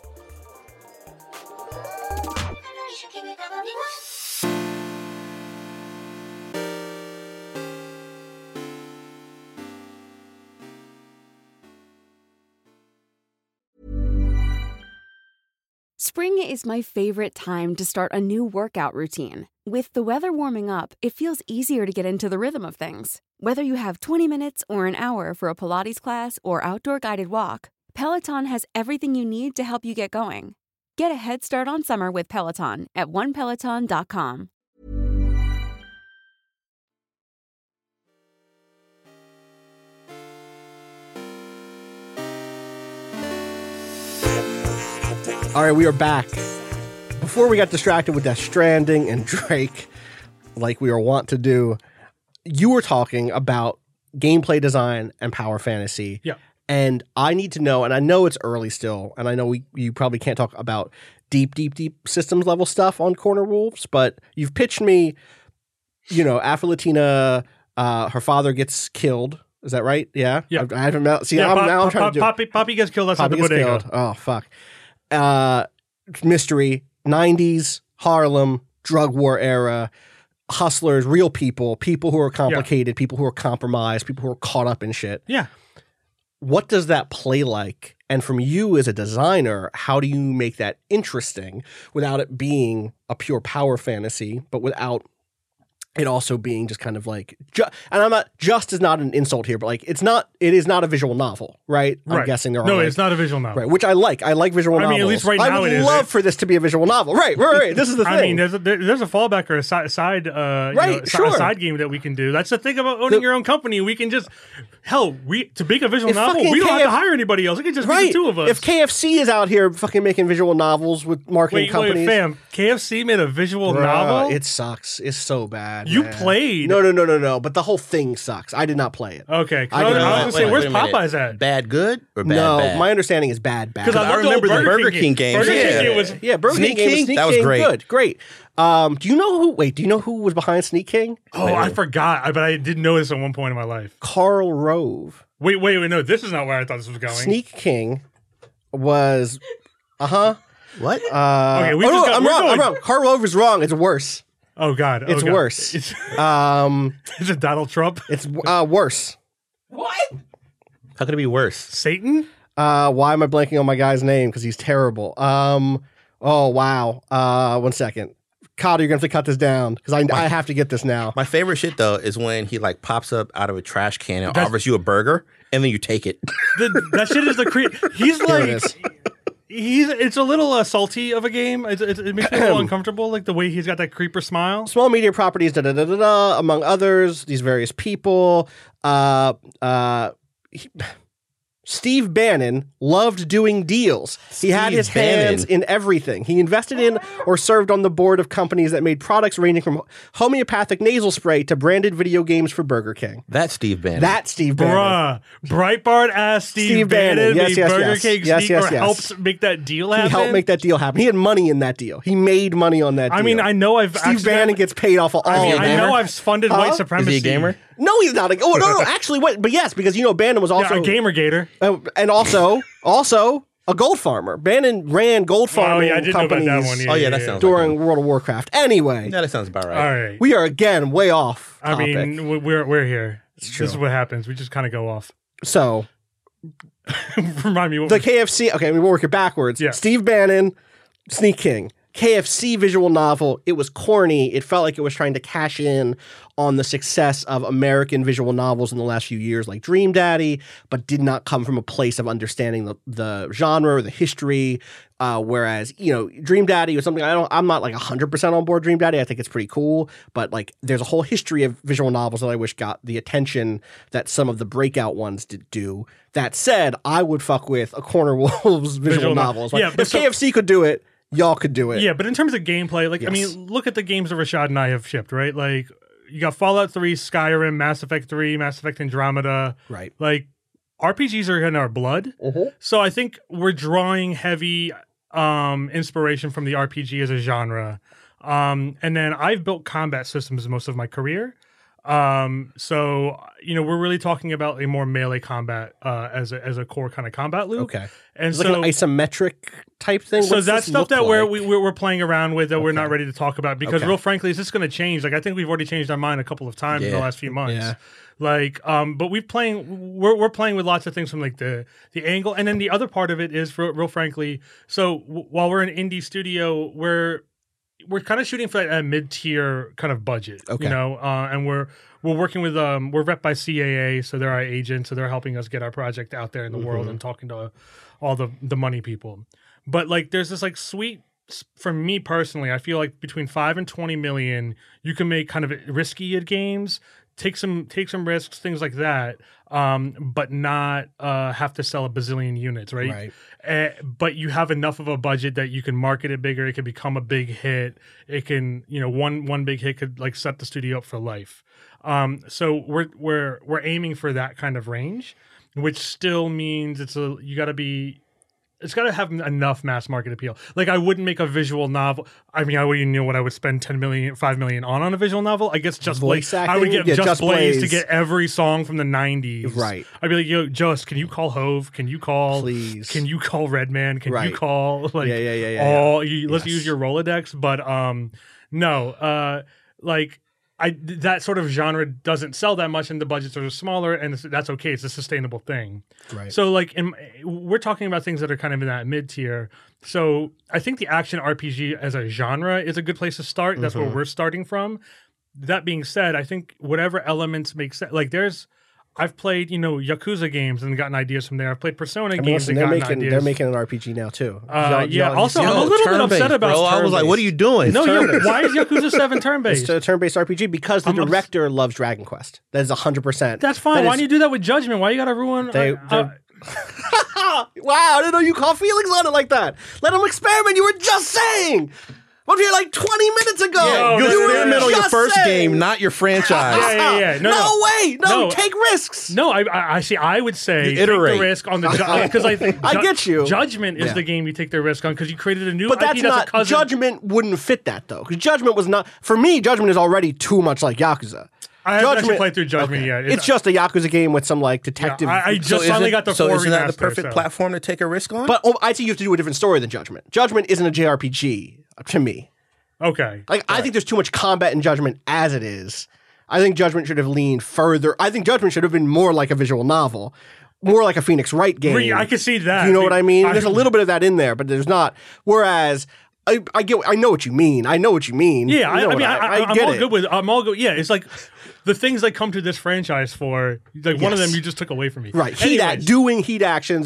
Spring is my favorite time to start a new workout routine. With the weather warming up, it feels easier to get into the rhythm of things. Whether you have 20 minutes or an hour for a Pilates class or outdoor guided walk, Peloton has everything you need to help you get going. Get a head start on summer with Peloton at onepeloton.com. All right, we are back. Before we got distracted with Death Stranding and Drake, like we are wont to do, you were talking about gameplay design and power fantasy. Yeah. And I need to know, and I know it's early still, and I know you probably can't talk about deep systems level stuff on Corner Wolves, but you've pitched me, Afro-Latina, her father gets killed. Is that right? Yeah? Yeah. I haven't, see, now I'm trying to do Poppy gets killed outside the bodega. Killed. Oh, fuck. Mystery, 90s, Harlem, drug war era, hustlers, real people who are complicated, people who are compromised, people who are caught up in shit. Yeah. What does that play like? And from you as a designer, how do you make that interesting without it being a pure power fantasy, but without it also being just kind of like, and I'm not, just is not an insult here, but like it is not a visual novel, right? I'm guessing there are. No, it's not a visual novel. Right, which I like. I like visual novels. I mean, at least right now it is. I would love for this to be a visual novel. Right. This is the thing. I mean, there's a fallback or a side side game that we can do. That's the thing about owning your own company. We can just, to make a visual novel, we don't have to hire anybody else. We can just be the two of us. If KFC is out here fucking making visual novels with marketing companies. Wait, fam, KFC made a visual novel? It sucks. It's so bad. You played. No. But the whole thing sucks. I did not play it. Okay. I was going to say, where's Popeyes at? Bad good or bad No, my understanding is bad. Because I remember the Burger King games. Burger King was... Yeah, Burger King game was that was great. Great. Do you know who was behind Sneak King? Oh, I forgot. But I did know this at one point in my life. Karl Rove. Wait, no, this is not where I thought this was going. Sneak King was... What? Okay, I'm wrong. Karl Rove is wrong. It's worse. Oh God, it's worse. Is it Donald Trump? It's worse. What? How could it be worse? Satan? Why am I blanking on my guy's name? Because he's terrible. Oh wow. 1 second. Cotter, you're gonna have to cut this down because I have to get this now. My favorite shit though is when he like pops up out of a trash can and offers you a burger and then you take it. That shit is the He's like. It's a little salty of a game. It makes me a little uncomfortable, like the way he's got that creeper smile. Small media properties, among others, these various people. Steve Bannon loved doing deals. He had his hands in everything. He invested in or served on the board of companies that made products ranging from homeopathic nasal spray to branded video games for Burger King. That's Steve Bannon. Bruh. Breitbart asked Steve Bannon made Burger King helped make that deal happen. He helped make that deal happen. He had money in that deal. He made money on that deal. I mean, I know Steve Bannon gets paid off of all of I know I've funded white supremacy. Is he a gamer? No, he's not. No. Actually, wait. But yes, because Bannon was also a gamer gator, and also a gold farmer. Bannon ran gold farming companies. Know about that one. That sounds during World of Warcraft. Anyway, that sounds about right. All right, we are again way off topic. I mean, we're here. It's true. This is what happens. We just kind of go off. So, remind me the KFC. Okay, we'll work it backwards. Yeah. Steve Bannon, Sneak King. KFC visual novel. It was corny. It felt like it was trying to cash in on the success of American visual novels in the last few years, like Dream Daddy, but did not come from a place of understanding the genre or the history. Whereas, Dream Daddy was something I'm not like 100% on board Dream Daddy. I think it's pretty cool, but like there's a whole history of visual novels that I wish got the attention that some of the breakout ones did do. That said, I would fuck with a Corner Wolves visual novels. Like, if KFC could do it, y'all could do it. Yeah, but in terms of gameplay, like, yes. I mean, look at the games that Rashad and I have shipped, right? Like, you got Fallout 3, Skyrim, Mass Effect 3, Mass Effect Andromeda. Right. Like, RPGs are in our blood. Mm-hmm. So I think we're drawing heavy inspiration from the RPG as a genre. And then I've built combat systems most of my career. So we're really talking about a more melee combat as a core kind of combat loop. Okay, and it's so like an isometric type thing. So that's stuff that we're playing around with that we're not ready to talk about because real frankly, is this going to change? Like I think we've already changed our mind a couple of times in the last few months. Yeah. Like, but we're playing with lots of things from like the angle, and then the other part of it is real frankly. So while we're an indie studio, we're kind of shooting for a mid-tier kind of budget, and we're working with we're rep by CAA, so they're our agent, so they're helping us get our project out there in the world and talking to all the money people. But like, there's this like sweet, for me personally, I feel like between 5 and 20 million, you can make kind of risky games, take some risks, things like that, but not have to sell a bazillion units, right? But you have enough of a budget that you can market it bigger. It can become a big hit. It can, one big hit could like set the studio up for life. So we're aiming for that kind of range, which still means it's got to have enough mass market appeal. Like I wouldn't make a visual novel. I mean, I wouldn't know what I would spend 5 million on a visual novel. I guess Just Blaze. I would get Just Blaze to get every song from the 90s. Right. I'd be like, yo, Just, can you call Hove? Can you call? Please. Can you call Redman? Can you call like let's use your Rolodex? But no, like that sort of genre doesn't sell that much, and the budgets are smaller, and that's okay. It's a sustainable thing. Right. So, like, we're talking about things that are kind of in that mid tier. So, I think the action RPG as a genre is a good place to start. That's where we're starting from. That being said, I think whatever elements make sense. Like, I've played, Yakuza games and gotten ideas from there. I've played Persona games and gotten ideas. They're making an RPG now too. Also, I'm a little bit upset about bro. I was like, what are you doing? No, why is Yakuza 7 turn-based? It's a turn-based RPG because the director loves Dragon Quest. That is 100%. That's fine. Why don't you do that with Judgment? Why you got to ruin... Wow, I didn't know you caught feelings on it like that. Let them experiment. You were just saying... I was here like 20 minutes ago. Yeah, you experiment on your first game, not your franchise. Yeah. No way. No, take risks. No, I would say take the risk on the because I get you. Judgment is the game you take the risk on because you created a new but IP that's a cousin. Judgment wouldn't fit that though because Judgment was not for me. Judgment is already too much like Yakuza. I haven't actually played through Judgment yet. It's just a Yakuza game with some like detective. Yeah, I just finally got the 4 remaster. So isn't that the perfect platform to take a risk on? But I think you have to do a different story than Judgment. Judgment isn't a JRPG to me. Okay. I think there's too much combat in Judgment as it is. I think Judgment should have leaned further. I think Judgment should have been more like a visual novel, more like a Phoenix Wright game. I can see that. You know what I mean? There's a little bit of that in there, but there's not. Whereas I know what you mean. I know what you mean. Yeah, I get it. I'm all good. Yeah, it's like the things I come to this franchise for. Like one of them you just took away from me. Right. Doing heat actions.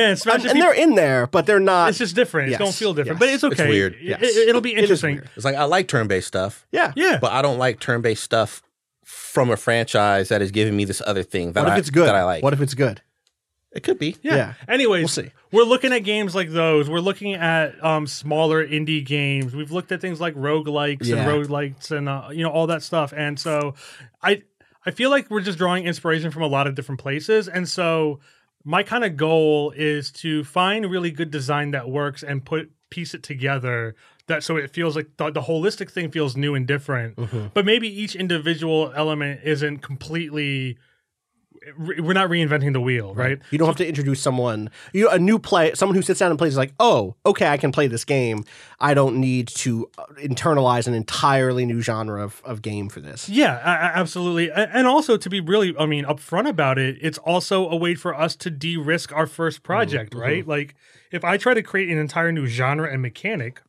And they're in there, but they're not. It's just different. It's going to feel different, but it's okay. It's weird. It'll be interesting. It's like I like turn-based stuff. Yeah. But I don't like turn-based stuff from a franchise that is giving me this other thing that what if it's good? That I like. What if it's good? It could be. Yeah. Anyways, we'll see. We're looking at games like those. We're looking at smaller indie games. We've looked at things like roguelikes and roguelites and all that stuff. And so I feel like we're just drawing inspiration from a lot of different places. And so my kind of goal is to find really good design that works and piece it together so it feels like the holistic thing feels new and different. Mm-hmm. But maybe each individual element isn't completely... We're not reinventing the wheel, right? You don't have to introduce someone, someone who sits down and plays like, oh, okay, I can play this game. I don't need to internalize an entirely new genre of game for this. Yeah, absolutely. And also to be really, upfront about it, it's also a way for us to de-risk our first project, right? Like if I try to create an entire new genre and mechanic,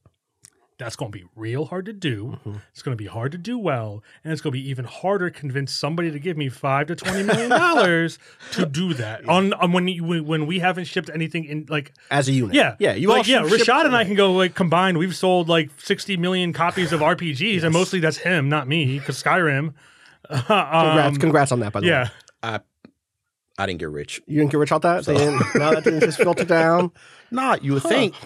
that's going to be real hard to do. Mm-hmm. It's going to be hard to do well, and it's going to be even harder to convince somebody to give me $5 to $20 million to do that. On when we haven't shipped anything in as a unit. Yeah. Rashad and I can go combined. We've sold 60 million copies of RPGs, and mostly that's him, not me, because Skyrim. Congrats on that, by the way. I didn't get rich. You didn't get rich on that? So. That didn't just filter down. Nah, you would think.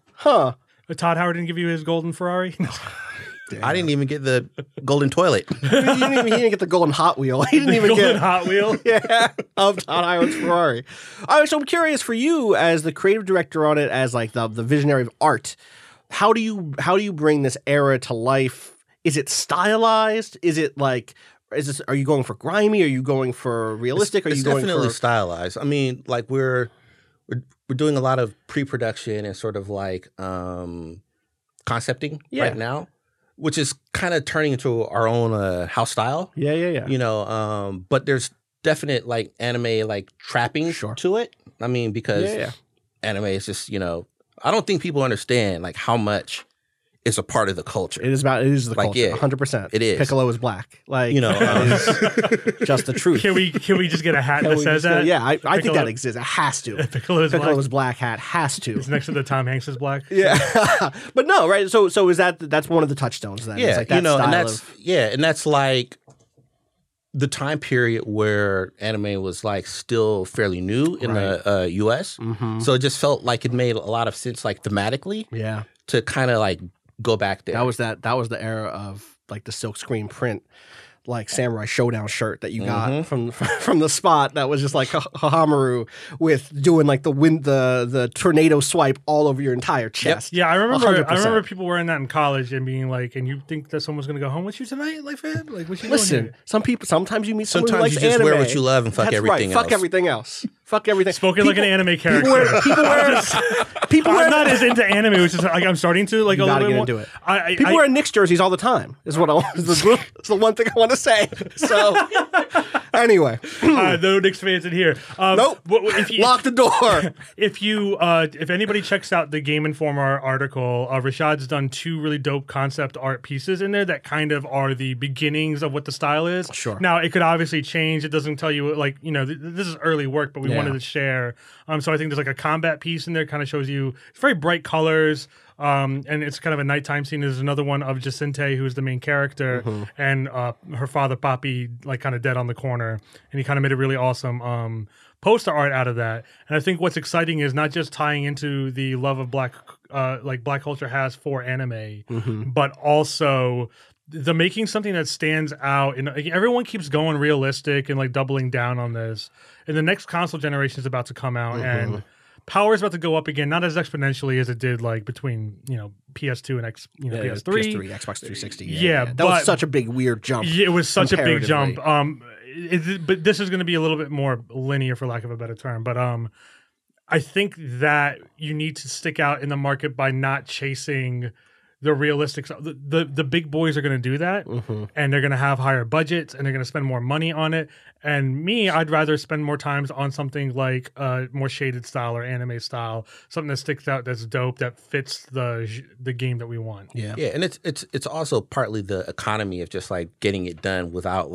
Todd Howard didn't give you his golden Ferrari? I didn't even get the golden toilet. He didn't get the golden Hot Wheel. He didn't even get Hot Wheel. Of Todd Howard's Ferrari. All right, so I'm curious for you as the creative director on it, as the visionary of art. How do you bring this era to life? Is it stylized? Is it are you going for grimy? Are you going for realistic? It's definitely stylized. We're doing a lot of pre-production and sort of concepting right now, which is kind of turning into our own house style. Yeah. But there's definite anime trappings to it. Because anime is just I don't think people understand how much is a part of the culture. It is the culture. 100%. It is. Piccolo is black. Is just the truth. Can we just get a hat that says that? Yeah, I think that exists. It has to. Piccolo's black hat has to. It's next to the Tom Hanks is black. Yeah, but no, right? So is that's one of the touchstones then? Yeah, it's and that's the time period where anime was still fairly new in the U.S. Mm-hmm. So it just felt like it made a lot of sense thematically. Yeah, to kind of go back there. That was the era of the silk screen print Samurai Showdown shirt that you got from the spot that was just Hahamaru with doing the tornado swipe all over your entire chest. Yep. Yeah, I remember people wearing that in college and being and you think that someone's going to go home with you tonight, fam? What you Listen, doing here? Sometimes you meet someone who Sometimes likes you just anime. wear what you love and fuck everything else. Fuck everything else. Fuck everything. Spoken like an anime character. People wear I'm not as into anime, which is like I'm starting to like you a gotta little get bit into more. it. People wear Knicks jerseys all the time. Is what I want. It's the one thing I want to say. So anyway, no Knicks fans in here. Nope. Lock the door. If anybody checks out the Game Informer article, Rashad's done 2 really dope concept art pieces in there that kind of are the beginnings of what the style is. Sure. Now it could obviously change. It doesn't tell you like this is early work, but we wanted to share. So I think there's like a combat piece in there, kind of shows you it's very bright colors. And it's kind of a nighttime scene. There's another one of Jacinte, who's the main character, and her father Papi, like kind of dead on the corner, and he kind of made a really awesome poster art out of that. And I think what's exciting is not just tying into the love of black culture has for anime, but also the making something that stands out. And everyone keeps going realistic and like doubling down on this. And the next console generation is about to come out, and power is about to go up again, not as exponentially as it did like between PS2 and PS3, Xbox 360. Yeah, that was such a big weird jump. Yeah, it was such a big jump. But this is going to be a little bit more linear, for lack of a better term. But I think that you need to stick out in the market by not chasing the realistic stuff. The big boys are going to do that, and they're going to have higher budgets, and they're going to spend more money on it. And me, I'd rather spend more times on something like more shaded style or anime style, something that sticks out, that's dope, that fits the game that we want. Yeah, and it's also partly the economy of just like getting it done without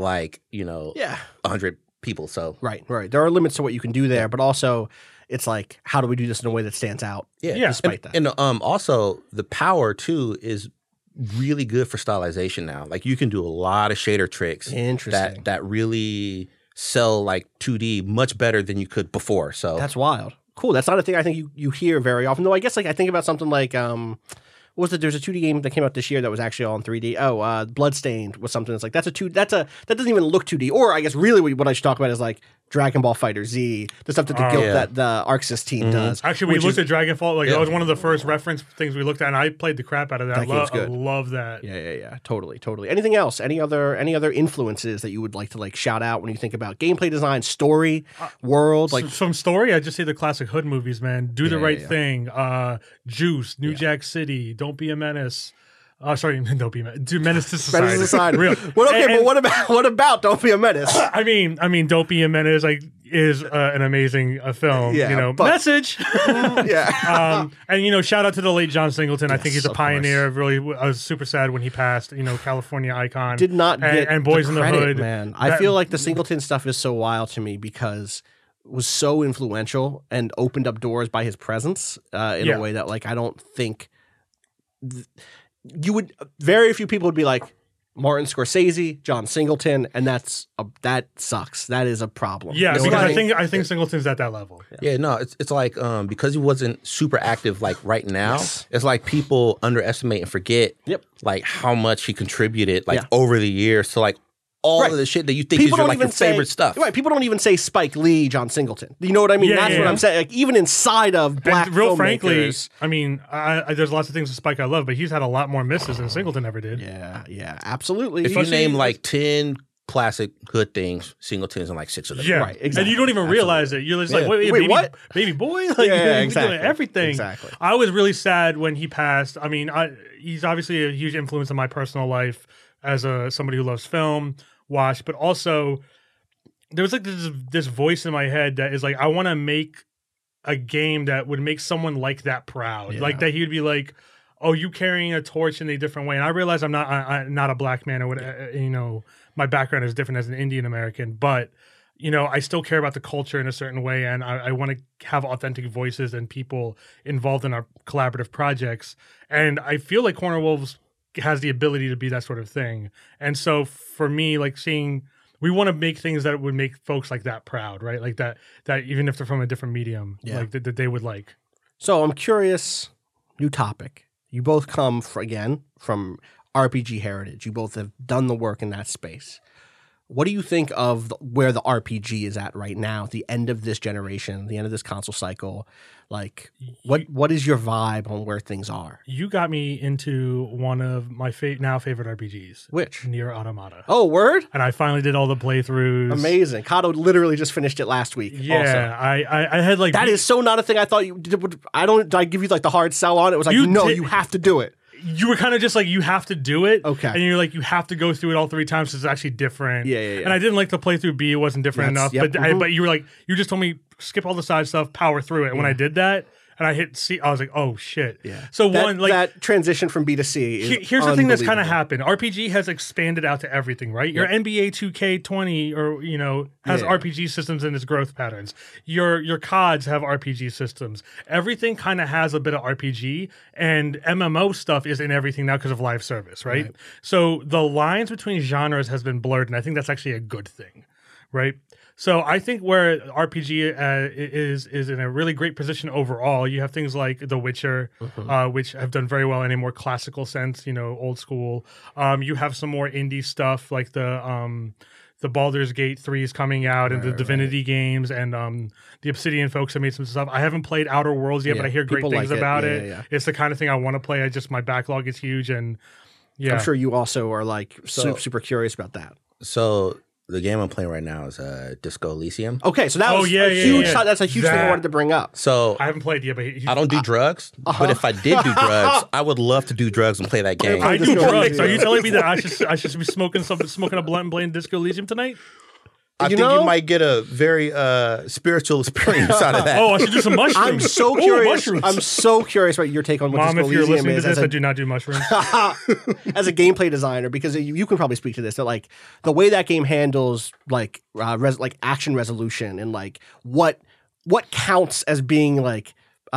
100 people. So right. There are limits to what you can do there, but also it's like, how do we do this in a way that stands out? Yeah. Despite that. And also the power too is really good for stylization now. Like you can do a lot of shader tricks that really sell like 2D much better than you could before. So that's wild. Cool. That's not a thing I think you hear very often. Though I guess like I think about something like what was it? There's a 2D game that came out this year that was actually all in 3D. Oh, Bloodstained was something that's like that doesn't even look 2D. Or I guess really what I should talk about is like Dragon Ball Fighter Z, the stuff that that the ArcSys team does. Actually, we looked at Dragonfall. That was one of the first reference things we looked at, and I played the crap out of that. I love that. Yeah. Totally. Anything else? Any other influences that you would like to like shout out when you think about gameplay design, story, world? Like from story, I just say the classic Hood movies, man. Do the Right Thing, Juice, New Jack City, Don't Be a Menace. Sorry, don't be a menace. Do Menace to Society. Menace to Society. Real. Well, okay, but what about Don't Be a Menace? I mean, Don't Be a Menace is an amazing film. Message. And shout out to the late John Singleton. Yes, I think he's a pioneer. Really, I was super sad when he passed. California icon. Did not get and Boys in the Hood. Man, I feel like the Singleton stuff is so wild to me because it was so influential and opened up doors by his presence in a way that like I don't think. You would very few people would be like Martin Scorsese, John Singleton, and that sucks. That is a problem. Yeah, because I think Singleton's at that level. Yeah, no, it's like because he wasn't super active like right now. Yes. It's like people underestimate and forget like how much he contributed over the years to like all of the shit that you think is your favorite stuff. Right, people don't even say Spike Lee, John Singleton. You know what I mean? That's what I'm saying. Like, even inside of black filmmakers. Frankly, I mean, there's lots of things with Spike I love, but he's had a lot more misses than Singleton ever did. Yeah, absolutely. If you name like 10 classic Hood things, Singleton's in like 6 of them. Yeah, right, exactly. And you don't even realize it. You're just like, wait, what? Baby boy? Like, exactly. Doing everything. Exactly. I was really sad when he passed. I mean, he's obviously a huge influence in my personal life as somebody who loves film. Watch, but also there was like this voice in my head that is like, I want to make a game that would make someone like that proud, like that he would be like, oh, you carrying a torch in a different way. And I realize I'm not a black man or what, my background is different as an Indian American, but I still care about the culture in a certain way, and I want to have authentic voices and people involved in our collaborative projects. And I feel like Corner Wolves has the ability to be that sort of thing. And so for me, like we want to make things that would make folks like that proud, right? Like that even if they're from a different medium, like that they would like. So I'm curious, new topic. You both come from RPG heritage. You both have done the work in that space. what do you think of where the RPG is at right now, at the end of this generation, the end of this console cycle? Like, what is your vibe on where things are? You got me into one of my now favorite RPGs. Which? Nier Automata. Oh, word? And I finally did all the playthroughs. Amazing. Kato literally just finished it last week. Yeah, also. I had like... That is so not a thing I thought you did. I give you like the hard sell on it. It was like, you have to do it. You were kind of just like, you have to do it. Okay. And you're like, you have to go through it all 3 times because it's actually different. Yeah. And I didn't like the playthrough B. It wasn't different enough. Yep, But you were like, you just told me, skip all the side stuff, power through it. And when I did that, and I hit C, I was like, oh, shit. Yeah. So that transition from B to C is here's the thing that's kind of happened. RPG has expanded out to everything, right? Your NBA 2K20 or, has RPG systems in its growth patterns. Your CODs have RPG systems. Everything kind of has a bit of RPG, and MMO stuff is in everything now because of live service, right? So the lines between genres has been blurred, and I think that's actually a good thing, right? So I think where RPG is in a really great position overall. You have things like The Witcher, which have done very well in a more classical sense, old school. You have some more indie stuff like the Baldur's Gate 3 is coming out, and the Divinity games, and the Obsidian folks have made some stuff. I haven't played Outer Worlds yet, but I hear great things about it. Yeah. It's the kind of thing I want to play. My backlog is huge, and I'm sure you also are like super curious about that. So the game I'm playing right now is Disco Elysium. Okay, so that was a huge. That's a huge thing I wanted to bring up. So I haven't played yet, but I don't do drugs. But if I did do drugs, I would love to do drugs and play that game. I do drugs. Are you telling me that I should be smoking a blunt and playing Disco Elysium tonight? I think you might get a very spiritual experience out of that. Oh, I should do some mushrooms. I'm so curious. I'm so curious about your take on what Mom, Disco if you're Elysium listening is. to this, I do not do mushrooms. As a gameplay designer, because you can probably speak to this, that like the way that game handles like action resolution and like what counts as being like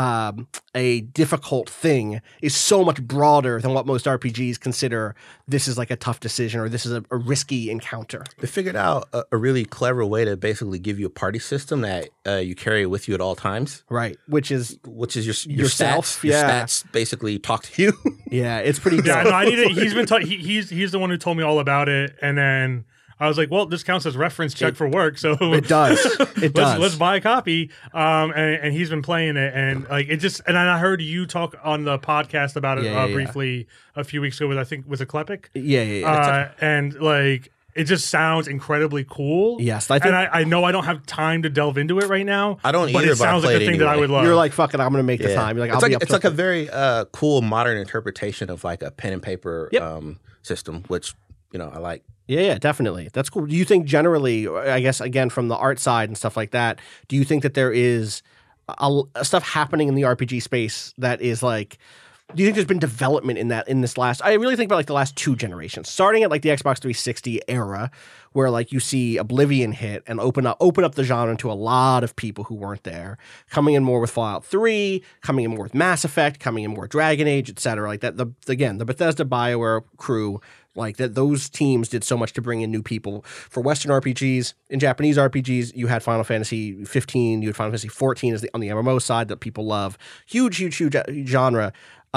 a difficult thing is so much broader than what most RPGs consider this is like a tough decision or this is a risky encounter. They figured out a really clever way to basically give you a party system that you carry with you at all times. Right, which is yourself. Stats. Your stats basically talk to you. Yeah, it's pretty dope. Yeah, no, I need it. He's the one who told me all about it, and then I was like, well, this counts as reference check for work, so it does. Let's buy a copy. And he's been playing it, and like it just. And I heard you talk on the podcast about it briefly a few weeks ago with I think was it Klepek? Yeah. And like it just sounds incredibly cool. Yes, I know I don't have time to delve into it right now. I don't either, but it sounds like a thing that I would love. You're like, fuck it, I'm going to make the time. You're like, it's like a very cool modern interpretation of like a pen and paper system, which I like. Yeah, definitely. That's cool. Do you think generally, I guess, again, from the art side and stuff like that, do you think that there is stuff happening in the RPG space that is like, do you think there's been development in this last, I really think about like the last 2 generations, starting at like the Xbox 360 era, where like you see Oblivion hit and open up the genre to a lot of people who weren't there, coming in more with Fallout 3, coming in more with Mass Effect, coming in more with Dragon Age, etc. Like that, the Bethesda BioWare crew, like that, those teams did so much to bring in new people for Western RPGs. In Japanese RPGs, you had Final Fantasy 15, you had Final Fantasy 14 on the MMO side that people love. Huge genre.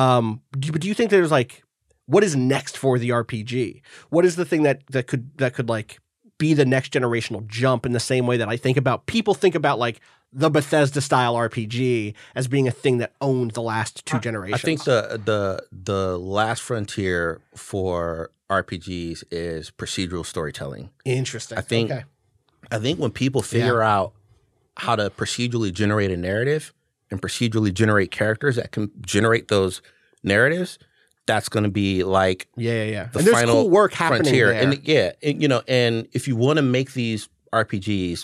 But do you think there's like, what is next for the RPG? What is the thing that could like be the next generational jump in the same way that people think about like the Bethesda style RPG as being a thing that owned the last 2 generations? I think the last frontier for RPGs is procedural storytelling. Interesting. I think when people figure out how to procedurally generate a narrative and procedurally generate characters that can generate those narratives, that's going to be like the and there's final cool work happening frontier. there. And if you want to make these RPGs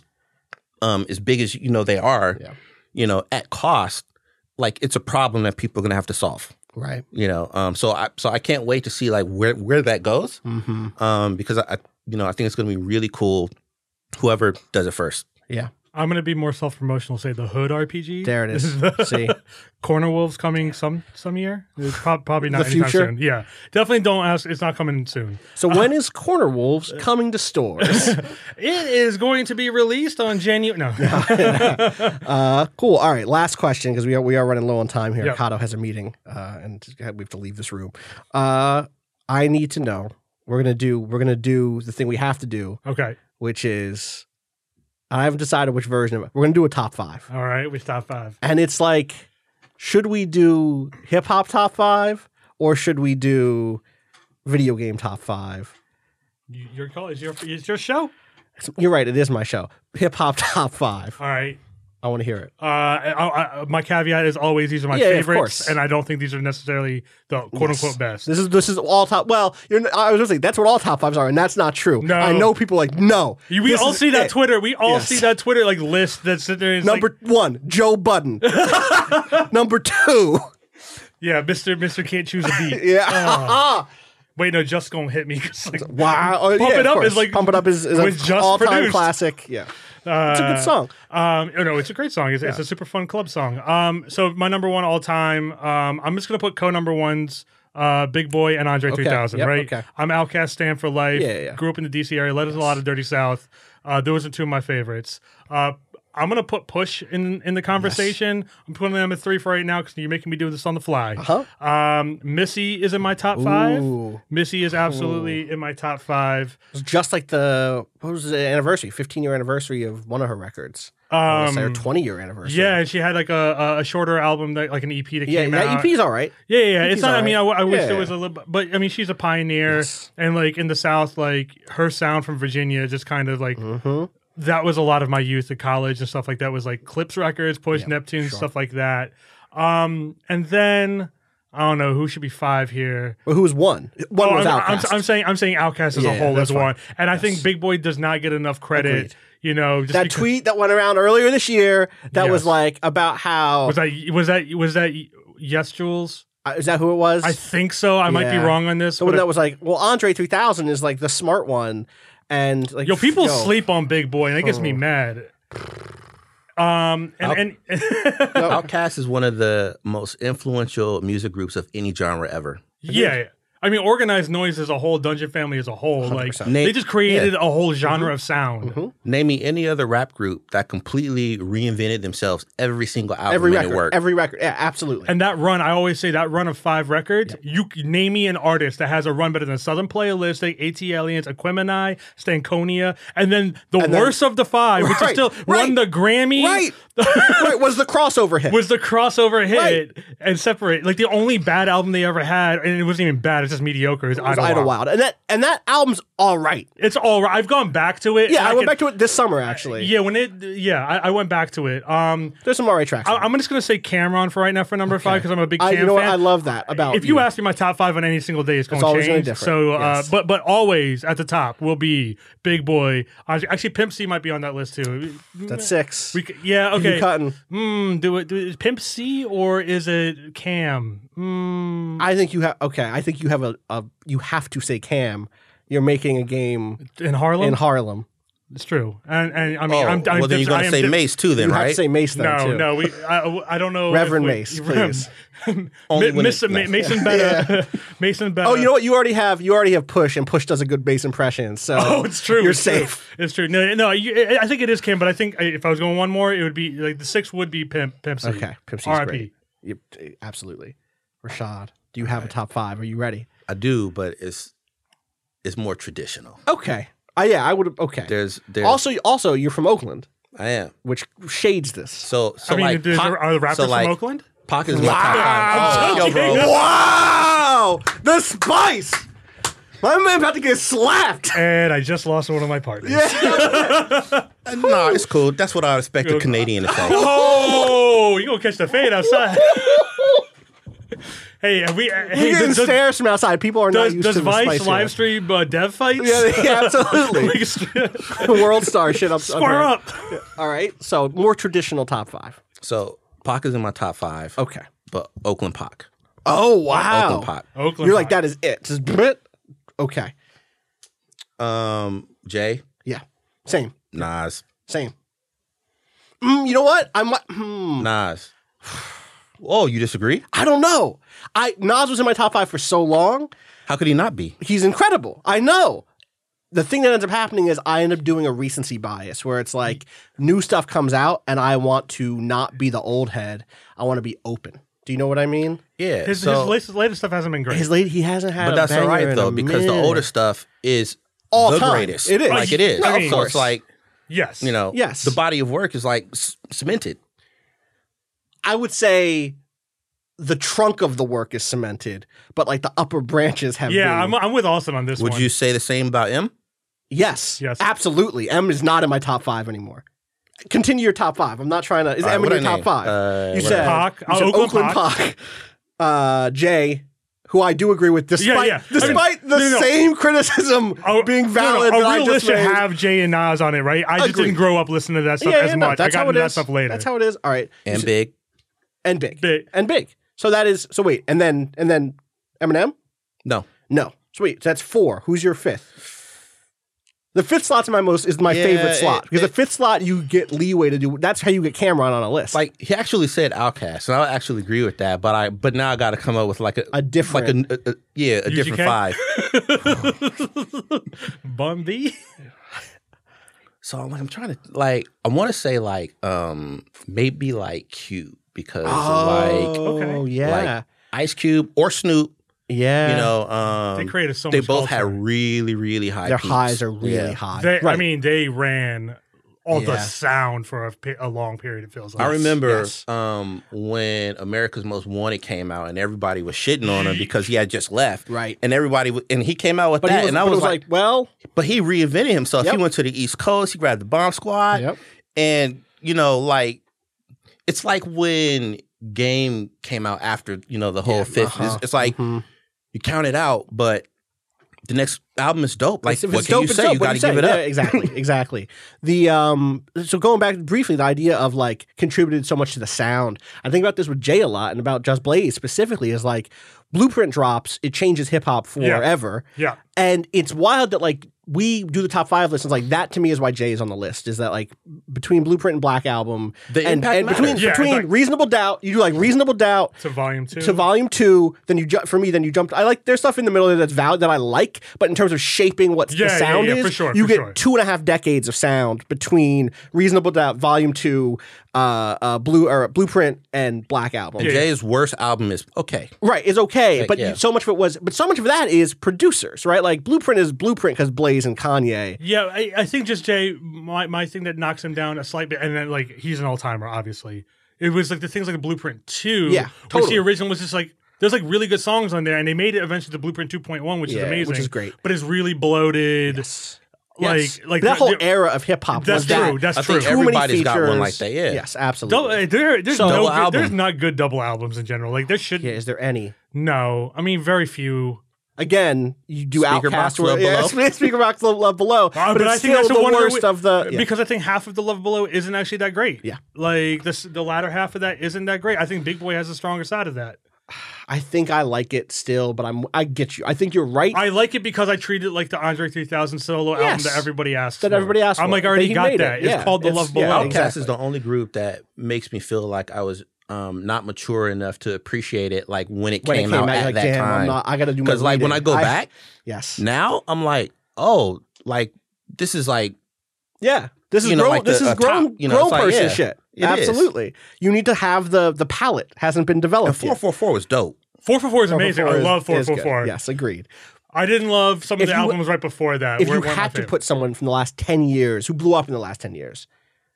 as big as they are, at cost, like it's a problem that people are going to have to solve. Right. So I can't wait to see like where that goes. Mm-hmm. Because I think it's going to be really cool. Whoever does it first. Yeah. I'm going to be more self-promotional, say the Hood RPG. There it is. See? Corner Wolves coming some year. It's probably not the anytime future? soon. Yeah. Definitely don't ask. It's not coming soon. So when is Corner Wolves coming to stores? It is going to be released on January. No. Cool. All right. Last question, because we are running low on time here. Yep. Kato has a meeting, and we have to leave this room. I need to know. We're gonna do the thing we have to do. Okay. which is I haven't decided which version of it. We're gonna do a top 5. All right, we top 5. And it's like, should we do hip hop top 5 or should we do video game top 5? Your call is your show. You're right. It is my show. Hip hop top 5. All right. I want to hear it. My caveat is always these are my Yeah, of favorites, course. and I don't think these are necessarily the quote unquote best. This is all top. Well, I was gonna say that's what all top 5s are, and that's not true. No. I know people like no. We all see that it. Twitter. We all Yes. see that Twitter like list that sit there. And Number 1, Joe Budden. Number 2, yeah, Mr. Can't Choose a Beat. yeah. Wait, no, just gonna hit me. Like, Wow. Oh, Pump yeah, It of Up course. is like Pump It Up is was an just all-time produced. classic. Yeah. It's a good song. No, it's a great song. It's a super fun club song. So my number 1 all time. I'm just gonna put co-number 1s. Big Boy and Andre 3000, yep, right? okay. I'm Outkast Stan for life. Yeah. Grew up in the DC area. Led us a lot of Dirty South. Those are 2 of my favorites. I'm gonna put Push in the conversation. Yes. I'm putting them at 3 for right now because you're making me do this on the fly. Missy is in my top 5. Ooh. Missy is absolutely in my top 5. It's just like what was the anniversary? 15-year anniversary of one of her records. Or 20-year anniversary. Yeah, and she had like a shorter album, that like an EP that came out. Yeah, EP's all right. Yeah. It's EP's not. all I mean, right. I wish Yeah. there was a little, but I mean, she's a pioneer, and like in the South, like her sound from Virginia, just kind of like that was a lot of my youth at college and stuff like that. Was like Clips Records, Push, Neptune, stuff like that. And then I don't know who should be 5 here. Well, who was 1? One was Outkast. I'm saying Outkast as a whole that's as one, fine. and I think Big Boy does not get enough credit. Agreed. You know, just that because, tweet that went around earlier this year that was Yes. like about how was that Yes Jules? is that who it was? I think so. I might be Yeah. wrong on this. The one but that was like, well, Andre 3000 is like the smart one, and like people sleep on Big Boy, and it gets me mad. Outkast is one of the most influential music groups of any genre ever. Yeah. I mean, Organized Noise as a whole, Dungeon Family as a whole, like they just created a whole genre of sound. Name me any other rap group that completely reinvented themselves every single album every and record, it worked. every record, yeah, absolutely. And that run, I always say that run of 5 records, you name me an artist that has a run better than Southern Playalistic, AT Aliens, Aquemini, Stankonia, and then the worst of the 5, which is still won the Grammy. Right, was the crossover hit. Was the crossover hit and separate. Like the only bad album they ever had, and it wasn't even bad, it's just mediocre, is Idlewild. And that album's all right. It's all right. I've gone back to it. Yeah, I went back to it this summer, actually. Yeah, I went back to it. There's some all right tracks. I'm just going to say Cameron for right now for number 5 because I'm a big Cam you know fan. what? I love that about If you ask me my top 5 on any single day, it's going to always gonna change. be different. So, Yes. but always at the top will be Big Boy. Actually, Pimp C might be on that list too. That's 6. Yeah, Who okay. you cutting? Do it. Is Pimp C or is it Cam? I think you have. Okay, I think you have you have to say Cam. You're making a game In Harlem? in Harlem. It's true. And I mean, I'm well, then you're going to say Mace too, then, You right? have to say Mace then too. No, I don't know. Reverend Mace, please. Only when Mason Betta. Mason Betta. Oh, you know what? You already have Push, and Push does a good bass impression. So it's true. You're It's true. safe. It's true. No, I think it is Cam, but I think if I was going one more, it would be like the 6 would be Pimp C. Okay, Pimp C's R.I.P. great. Yep, absolutely. Rashad, do you have a top 5? Are you ready? I do, but it's more traditional. Okay. Yeah, I would. Okay. There's Also, you're from Oakland, I am. which shades this. So I mean, like are the rappers from Oakland? Pac is my top 5. Oh, yo, bro. Wow, the spice. My man about to get slapped. And I just lost one of my partners. Nah, it's cool. That's what I expect a Canadian to say. Oh, you gonna catch the fade outside? Hey, have we? You're Hey, getting stares from outside. People are not used does to the Vice spice live here. stream dev fights? Yeah, absolutely. World star shit up. Square up. All right. So more traditional top 5. So Pac is in my top 5. Okay. But Oakland Pac. Oh wow. Oakland Pac. Oakland. You're like that is it. Just bit. Okay. Jay. Yeah. Same. Nas. Same. You know what? Nas. Oh, you disagree? I don't know. Nas was in my top 5 for so long. How could he not be? He's incredible. I know. The thing that ends up happening is I end up doing a recency bias where it's like new stuff comes out and I want to not be the old head. I want to be open. Do you know what I mean? Yeah. His latest stuff hasn't been great. He hasn't had but a that's all banger right in though a because the minute. older stuff is all the time. greatest. It is. Like it is. I mean, So it's like, Yes. you know, Yes. the body of work is like cemented. I would say the trunk of the work is cemented, but like the upper branches have Yeah, been. I'm with Austin on this Would one. you say the same about M? Yes. Yes. Absolutely. M is not in my top 5 anymore. Continue your top 5. I'm not trying to. Is M in your top 5? You said Pac. You said Oakland Pac. Jay, who I do agree with, despite the same criticism being valid. A that I real just list should made. have Jay and Nas on it, right? I just Agreed. didn't grow up listening to that stuff as much. I got into that stuff later. That's how it is. All right. And Big. And big. Big. And big. So that is. So wait. And then Eminem. No. No. Sweet. So that's 4. Who's your 5th? The 5th slot's my favorite slot because the 5th slot you get leeway to do. That's how you get Cameron on a list. Like he actually said Outkast, and I actually agree with that. But now I got to come up with like a different, like a different 5. Bun B. So I'm trying to I want to say maybe like Cube because yeah, Ice Cube or Snoop. Yeah, you know, they created so they much both culture. had really, really high. Their peaks. highs are really high. I mean, they ran all the sound for a long period. It feels like. I remember when America's Most Wanted came out, and everybody was shitting on him because he had just left. Right, and and he came out with that, and I was like, well, but he reinvented himself. He went to the East Coast. He grabbed the Bomb Squad, and you know, like it's like when Game came out after the whole 5th. It's like. You count it out, but the next album is dope. Like, what can you say? You got to give it up. Yeah, exactly. The so going back briefly, the idea of like contributed so much to the sound. I think about this with Jay a lot, and about Just Blaze specifically is like Blueprint drops, it changes hip hop forever. Yeah, and it's wild that like we do the top 5 lists. Like that to me is why Jay is on the list. Is that like between Blueprint and Black Album, and between Reasonable Doubt, you do like Reasonable Doubt to Volume 2, then you jump. I like there's stuff in the middle there that's valid that I like, but in terms of shaping what the sound is, for sure, you get 2.5 decades of sound between Reasonable Doubt, Volume 2, Blueprint, and Black Album. And Jay's worst album is okay. Right, is okay, but so much of that is producers, right? Like Blueprint is Blueprint because Blaze and Kanye. Yeah, I think just Jay, my thing that knocks him down a slight bit, and then like he's an all-timer, obviously. It was like the things like the Blueprint 2, which the original was just like, there's like really good songs on there, and they made it eventually to Blueprint 2.1, which is amazing. Which is great. But it's really bloated. Yes. Like that whole era of hip hop. That's true. That's true. I think everybody's got one like that. Yeah. Yes, absolutely. There's not good double albums in general. Like there should. Yeah. Is there any? No. I mean, very few. Again, you do Speaker Outkast Box Love Below. Speaker Box Love Below. But I think that's the worst of the. Yeah. Because I think half of the Love Below isn't actually that great. Yeah. Like the latter half of that isn't that great. I think Big Boy has a stronger side of that. I think I like it still, but I get you. I think you're right. I like it because I treat it like the Andre 3000 solo album that everybody asked for. I'm like, I already got that. It's called The Love Below. Outkast is the only group that makes me feel like I was not mature enough to appreciate it. Like when it came out at like, that time, I got to do my because like when I go back, now I'm like, oh, like this is like, this is grown. Like this is grown person shit. Absolutely, you need to have the palette hasn't been developed. And 444 was dope. 444 is amazing. I love 444. Yes, agreed. I didn't love some of the albums right before that. If you had to put someone from the last 10 years who blew up in the last 10 years,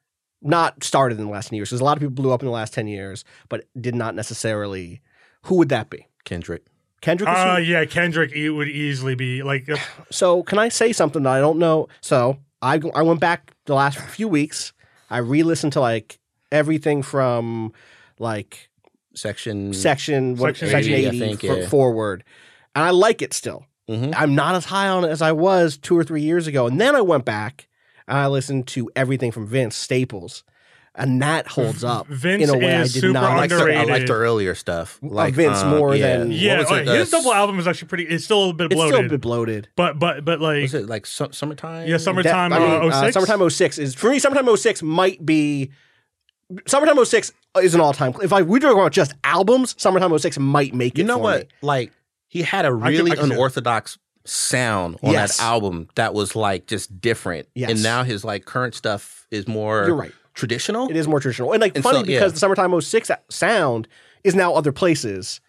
not started in the last 10 years, because a lot of people blew up in the last 10 years, but did not necessarily. Who would that be? Kendrick. Kendrick? Yeah, Kendrick would easily be like. So can I say something that I don't know? So I went back the last few weeks. I re-listened to like everything from like Section 80, I think, forward. And I like it still. Mm-hmm. I'm not as high on it as I was 2 or 3 years ago. And then I went back and I listened to everything from Vince Staples. And that holds up Vince in a way is I did not. underrated. I liked the earlier stuff. Like Vince more than his double album is actually pretty. It's still a bit bloated. It's still a bit bloated. But like was it like summertime? Yeah, summertime. 06? Summertime 06 is for me. Summertime 06 might be. Summertime 06 is an all-time. If we talk about just albums, Summertime 06 might make it. You know what? Me. Like he had a really unorthodox sound on that album that was like just different. Yes. And now his like current stuff is more. You're right. Traditional. It is more traditional, and funny because the Summertime 06 sound is now other places.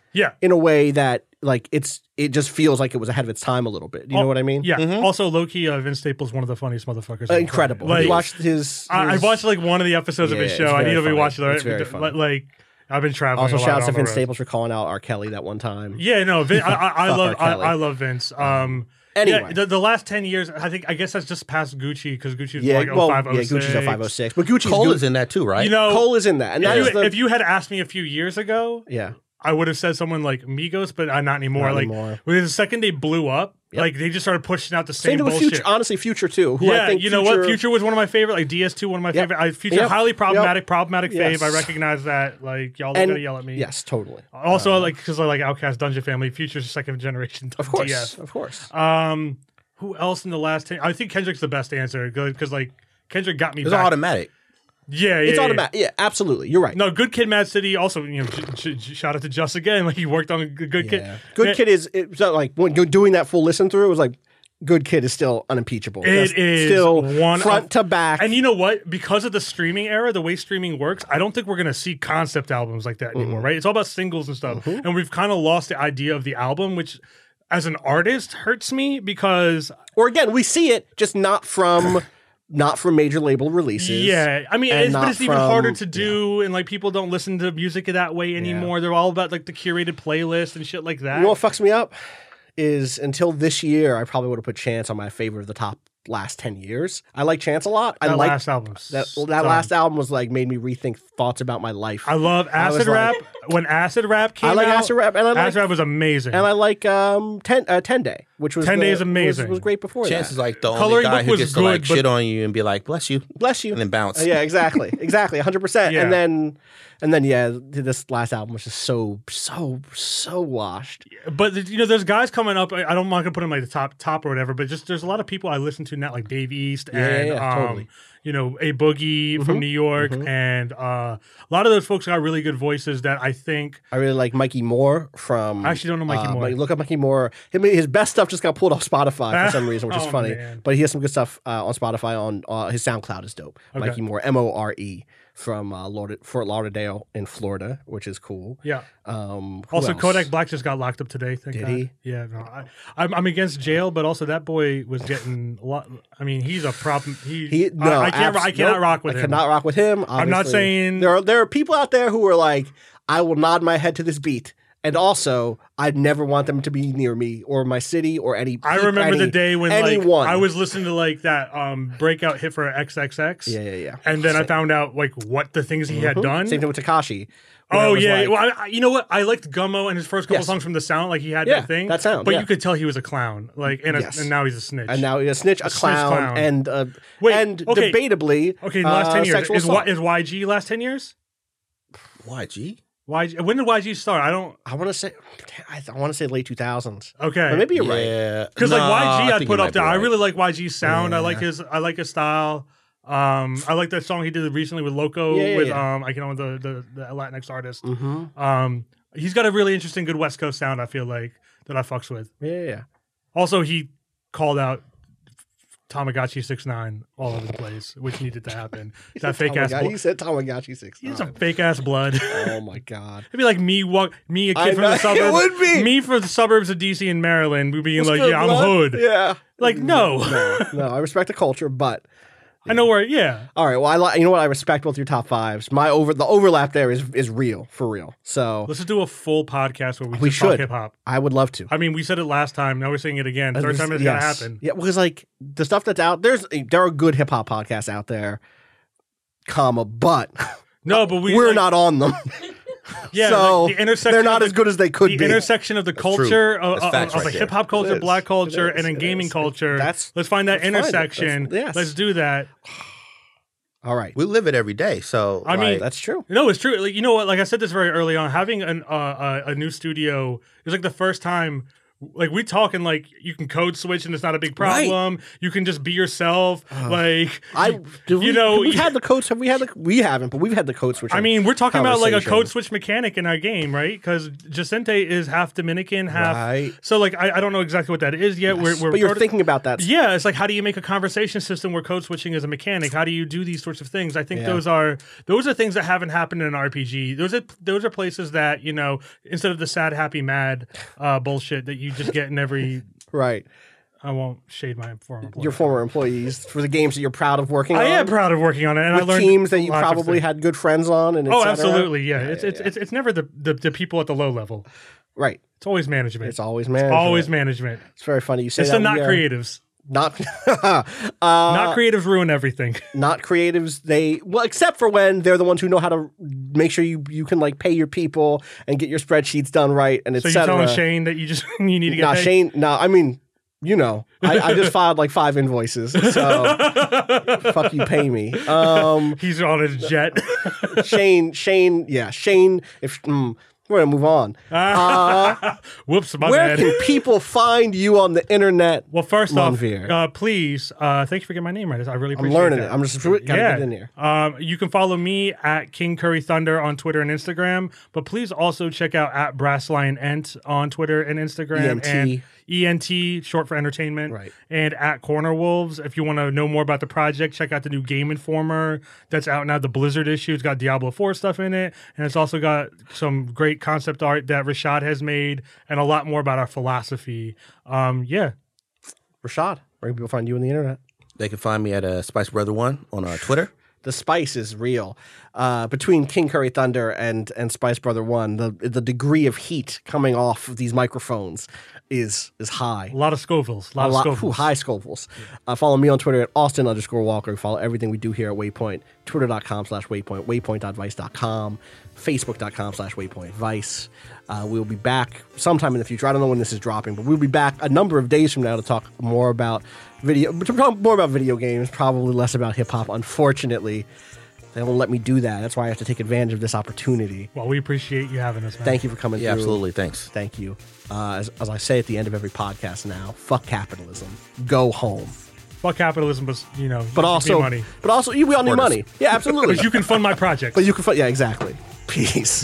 Yeah. in a way that like it just feels like it was ahead of its time a little bit. You know what I mean? Yeah. Also, low-key, Vince Staples, one of the funniest motherfuckers. Incredible. Like, you watched his I watched like one of the episodes of his show. I need to rewatch it. It's very funny. Like, I've been traveling. Also, a lot shout out to on the Vince road. Staples for calling out R. Kelly that one time. Yeah, no, I love Vince. Anyway. Yeah, the last 10 years, I guess that's just past Gucci because Gucci's Yeah, like 05, well, 06. Gucci's a 506, but Gucci's Cole is in that too, right? You know, Cole is in that, and if you had asked me a few years ago, yeah. I would have said someone like Migos, but not anymore. Not like anymore. when the second they blew up, Yep. like they just started pushing out the Same same with bullshit. Future, honestly, Future too. Who Yeah, I think you know what? Future was one of my favorite. Like DS2, one of my Yep. favorite. Future Yep. highly problematic, Yep. problematic Yes. fave. I recognize that. Like y'all gotta yell at me. Yes, totally. Also, like because I like Outkast, Dungeon Family, Future's second generation. Of course, DS. of course. Who else in the last 10? I think Kendrick's the best answer because like Kendrick got me It's back. automatic. Yeah, It's automatic. Yeah, absolutely. You're right. No, Good Kid, Mad City. Also, you know, shout out to Just again. Like he worked on Good Kid. Good Kid is it's not like when you're doing that full listen through. It was like Good Kid is still unimpeachable. It is still one front to back. And you know what? Because of the streaming era, the way streaming works, I don't think we're gonna see concept albums like that anymore. Right? It's all about singles and stuff, and we've kind of lost the idea of the album, which, as an artist, hurts me because. Or again, we see it just not from major label releases. Yeah, I mean, and but it's even from- harder to do, and like people don't listen to music that way anymore. They're all about like the curated playlist and shit like that. You know what fucks me up is until this year, I probably would have put Chance on my favorite of the top last 10 years. I like Chance a lot. That I like last album. that last album was like made me rethink thoughts about my life. I love acid rap. When acid rap came out, I like acid rap, and I like acid rap was amazing. and I like 10 Day, which was 10 Day is amazing. Was great before Chance that. is like the only Coloring guy Book who was gets to like good, but- shit on you and be like, "Bless you," Bless you, and then bounce. Yeah, exactly, 100%. Yeah. And then yeah, this last album was just so washed. But you know, there's guys coming up. I'm not gonna put him like the top or whatever. But just there's a lot of people I listen to now, like Dave East and totally. you know, A Boogie from New York, and a lot of those folks got really good voices that I think. I really like Mikey Moore from. I actually don't know Mikey Moore. Look up Mikey Moore. His best stuff just got pulled off Spotify for some reason, which is Oh, funny. man. But he has some good stuff on Spotify. On his SoundCloud is dope. Okay. Mikey Moore, More from Fort Lauderdale in Florida, which is cool. Yeah. Who Also, else? Kodak Black just got locked up today. Thank Did God. he? Yeah. No, I'm against jail, but also that boy was getting a lot. I mean, he's a problem. I cannot rock with him. I cannot rock with him. I'm not obviously. saying- there are people out there who are like, I will nod my head to this beat. And also, I'd never want them to be near me or my city or any. I remember the day when anyone. like I was listening to like that breakout hit for XXX. Yeah. And then I found out like what the things he had done. Same thing with Takashi. where Oh it was yeah, like- well, you know what? I liked Gummo and his first couple Yes. songs from the sound. Like he had Yeah, that thing, that sound, But yeah. you could tell he was a clown. Like and, Yes. and now he's a snitch. And now he's a snitch, a clown, and Wait, and okay. debatably, okay, in the last 10 years sexual is assault. YG last 10 years? YG? YG, when did YG start? I don't. I want to say, I want to say late 2000s. Okay, But maybe you're right. Yeah, because like YG, I'd put up there. I really. really like YG's sound. I like Yeah. his style. I like that song he did recently with Loco Yeah, with yeah. I can know the Latinx artist. Mm-hmm. He's got a really interesting, good West Coast sound. I feel like that I fucks with. Yeah. Also, he called out Tamagotchi 6ix9ine all over the place, which needed to happen. That fake ass. He said Tamagotchi 6. He's some fake ass blood. Oh my god. It'd be like me, a I kid from know, the it suburbs. would be. Me from the suburbs of DC and Maryland. We being like, Good yeah, I'm blood. hood. Yeah. Like, no. No, I respect the culture, but I know where. Yeah. all right. Well, you know what? I respect both your top fives. The overlap there is real, for real. So Let's just do a full podcast where we we just talk should. hip hop. I would love to. I mean, we said it last time. Now we're saying it again. Third time it's gonna Yes. happen. Yeah, because like the stuff that's out there are good hip hop podcasts out there, but No, but we're not on them. Yeah, so like the intersection. they're not of as good as they could the be. intersection of the true. culture That's facts of right a there. hip hop culture, It is. black culture, It is. and then It gaming is. culture. Let's find that find it. intersection. Yes. Let's do that. All right. We live it every day. So I mean, That's true. No, it's true. Like you know what? Like I said this very early on. Having a new studio is like the first time Like we talking like you can code switch and it's not a big problem. Right. You can just be yourself. We had the code. We haven't, but we've had the code switch. I mean, we're talking about like a code switch mechanic in our game, right? Because Jacente is half Dominican, half. Right. So like I don't know exactly what that is yet. Yes. But you're thinking about that. Yeah, it's like how do you make a conversation system where code switching is a mechanic? How do you do these sorts of things? I think those are things that haven't happened in an RPG. Those are places that instead of the sad, happy, mad bullshit that you just get in every right. I won't shade my former employees. Your former employees for the games that you're proud of working on. I am proud of working on it, and I learned teams that you probably had good friends on. And absolutely, yeah. It's never the people at the low level, right? It's always management. It's always management. It's very funny you say it's that. It's the not creatives. Not creatives ruin everything. Not creatives. Except for when they're the ones who know how to make sure you can like pay your people and get your spreadsheets done right and etc. So you're telling Shane that you need to get paid? Shane. No, I mean, I just filed like 5 invoices, so fuck you, pay me. He's on his jet. Shane. If we're gonna move on. Whoops, my Where bad. can people find you on the internet? Well, first Monveer? off, please, thank you for getting my name right. I really appreciate it. I'm learning it. I'm just gotta get in here. You can follow me at King Curry Thunder on Twitter and Instagram, but please also check out at Brass Lion Ent on Twitter and Instagram. And ENT, short for entertainment, right. And at Corner Wolves. If you want to know more about the project, check out the new Game Informer that's out now, the Blizzard issue. It's got Diablo 4 stuff in it, and it's also got some great concept art that Rashad has made and a lot more about our philosophy. Rashad, where can people find you on the internet? They can find me at Spice Brother 1 on Twitter. The spice is real. Between King Curry Thunder and Spice Brother 1, the degree of heat coming off of these microphones is high. A lot of Scovilles. High Scovilles. Yeah. Follow me on Twitter at Austin_Walker. Follow everything we do here at Waypoint. Twitter.com/Waypoint. Waypoint.vice.com. Facebook.com/WaypointVice. We'll be back sometime in the future. I don't know when this is dropping, but we'll be back a number of days from now to talk more about video games, probably less about hip hop. Unfortunately, they won't let me do that. That's why I have to take advantage of this opportunity. Well, we appreciate you having us, man. Thank you for coming through. Absolutely. Thanks. Thank you. As I say at the end of every podcast now, fuck capitalism. Go home. Fuck capitalism, but but also money. But also, we all need money. Yeah, absolutely. But you can fund my projects. But you can fund. Yeah, exactly. Peace.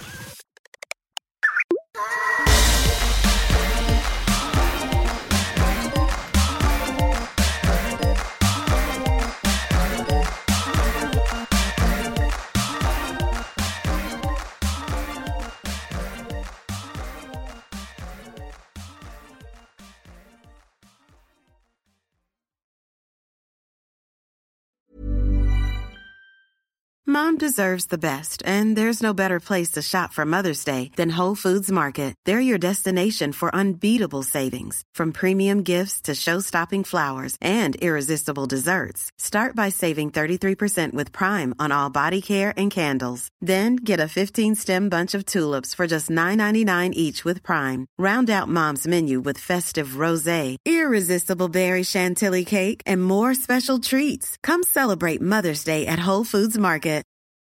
Mom deserves the best, and there's no better place to shop for Mother's Day than Whole Foods Market. They're your destination for unbeatable savings, from premium gifts to show-stopping flowers and irresistible desserts. Start by saving 33% with Prime on all body care and candles. Then get a 15-stem bunch of tulips for just $9.99 each with Prime. Round out Mom's menu with festive rosé, irresistible berry chantilly cake, and more special treats. Come celebrate Mother's Day at Whole Foods Market.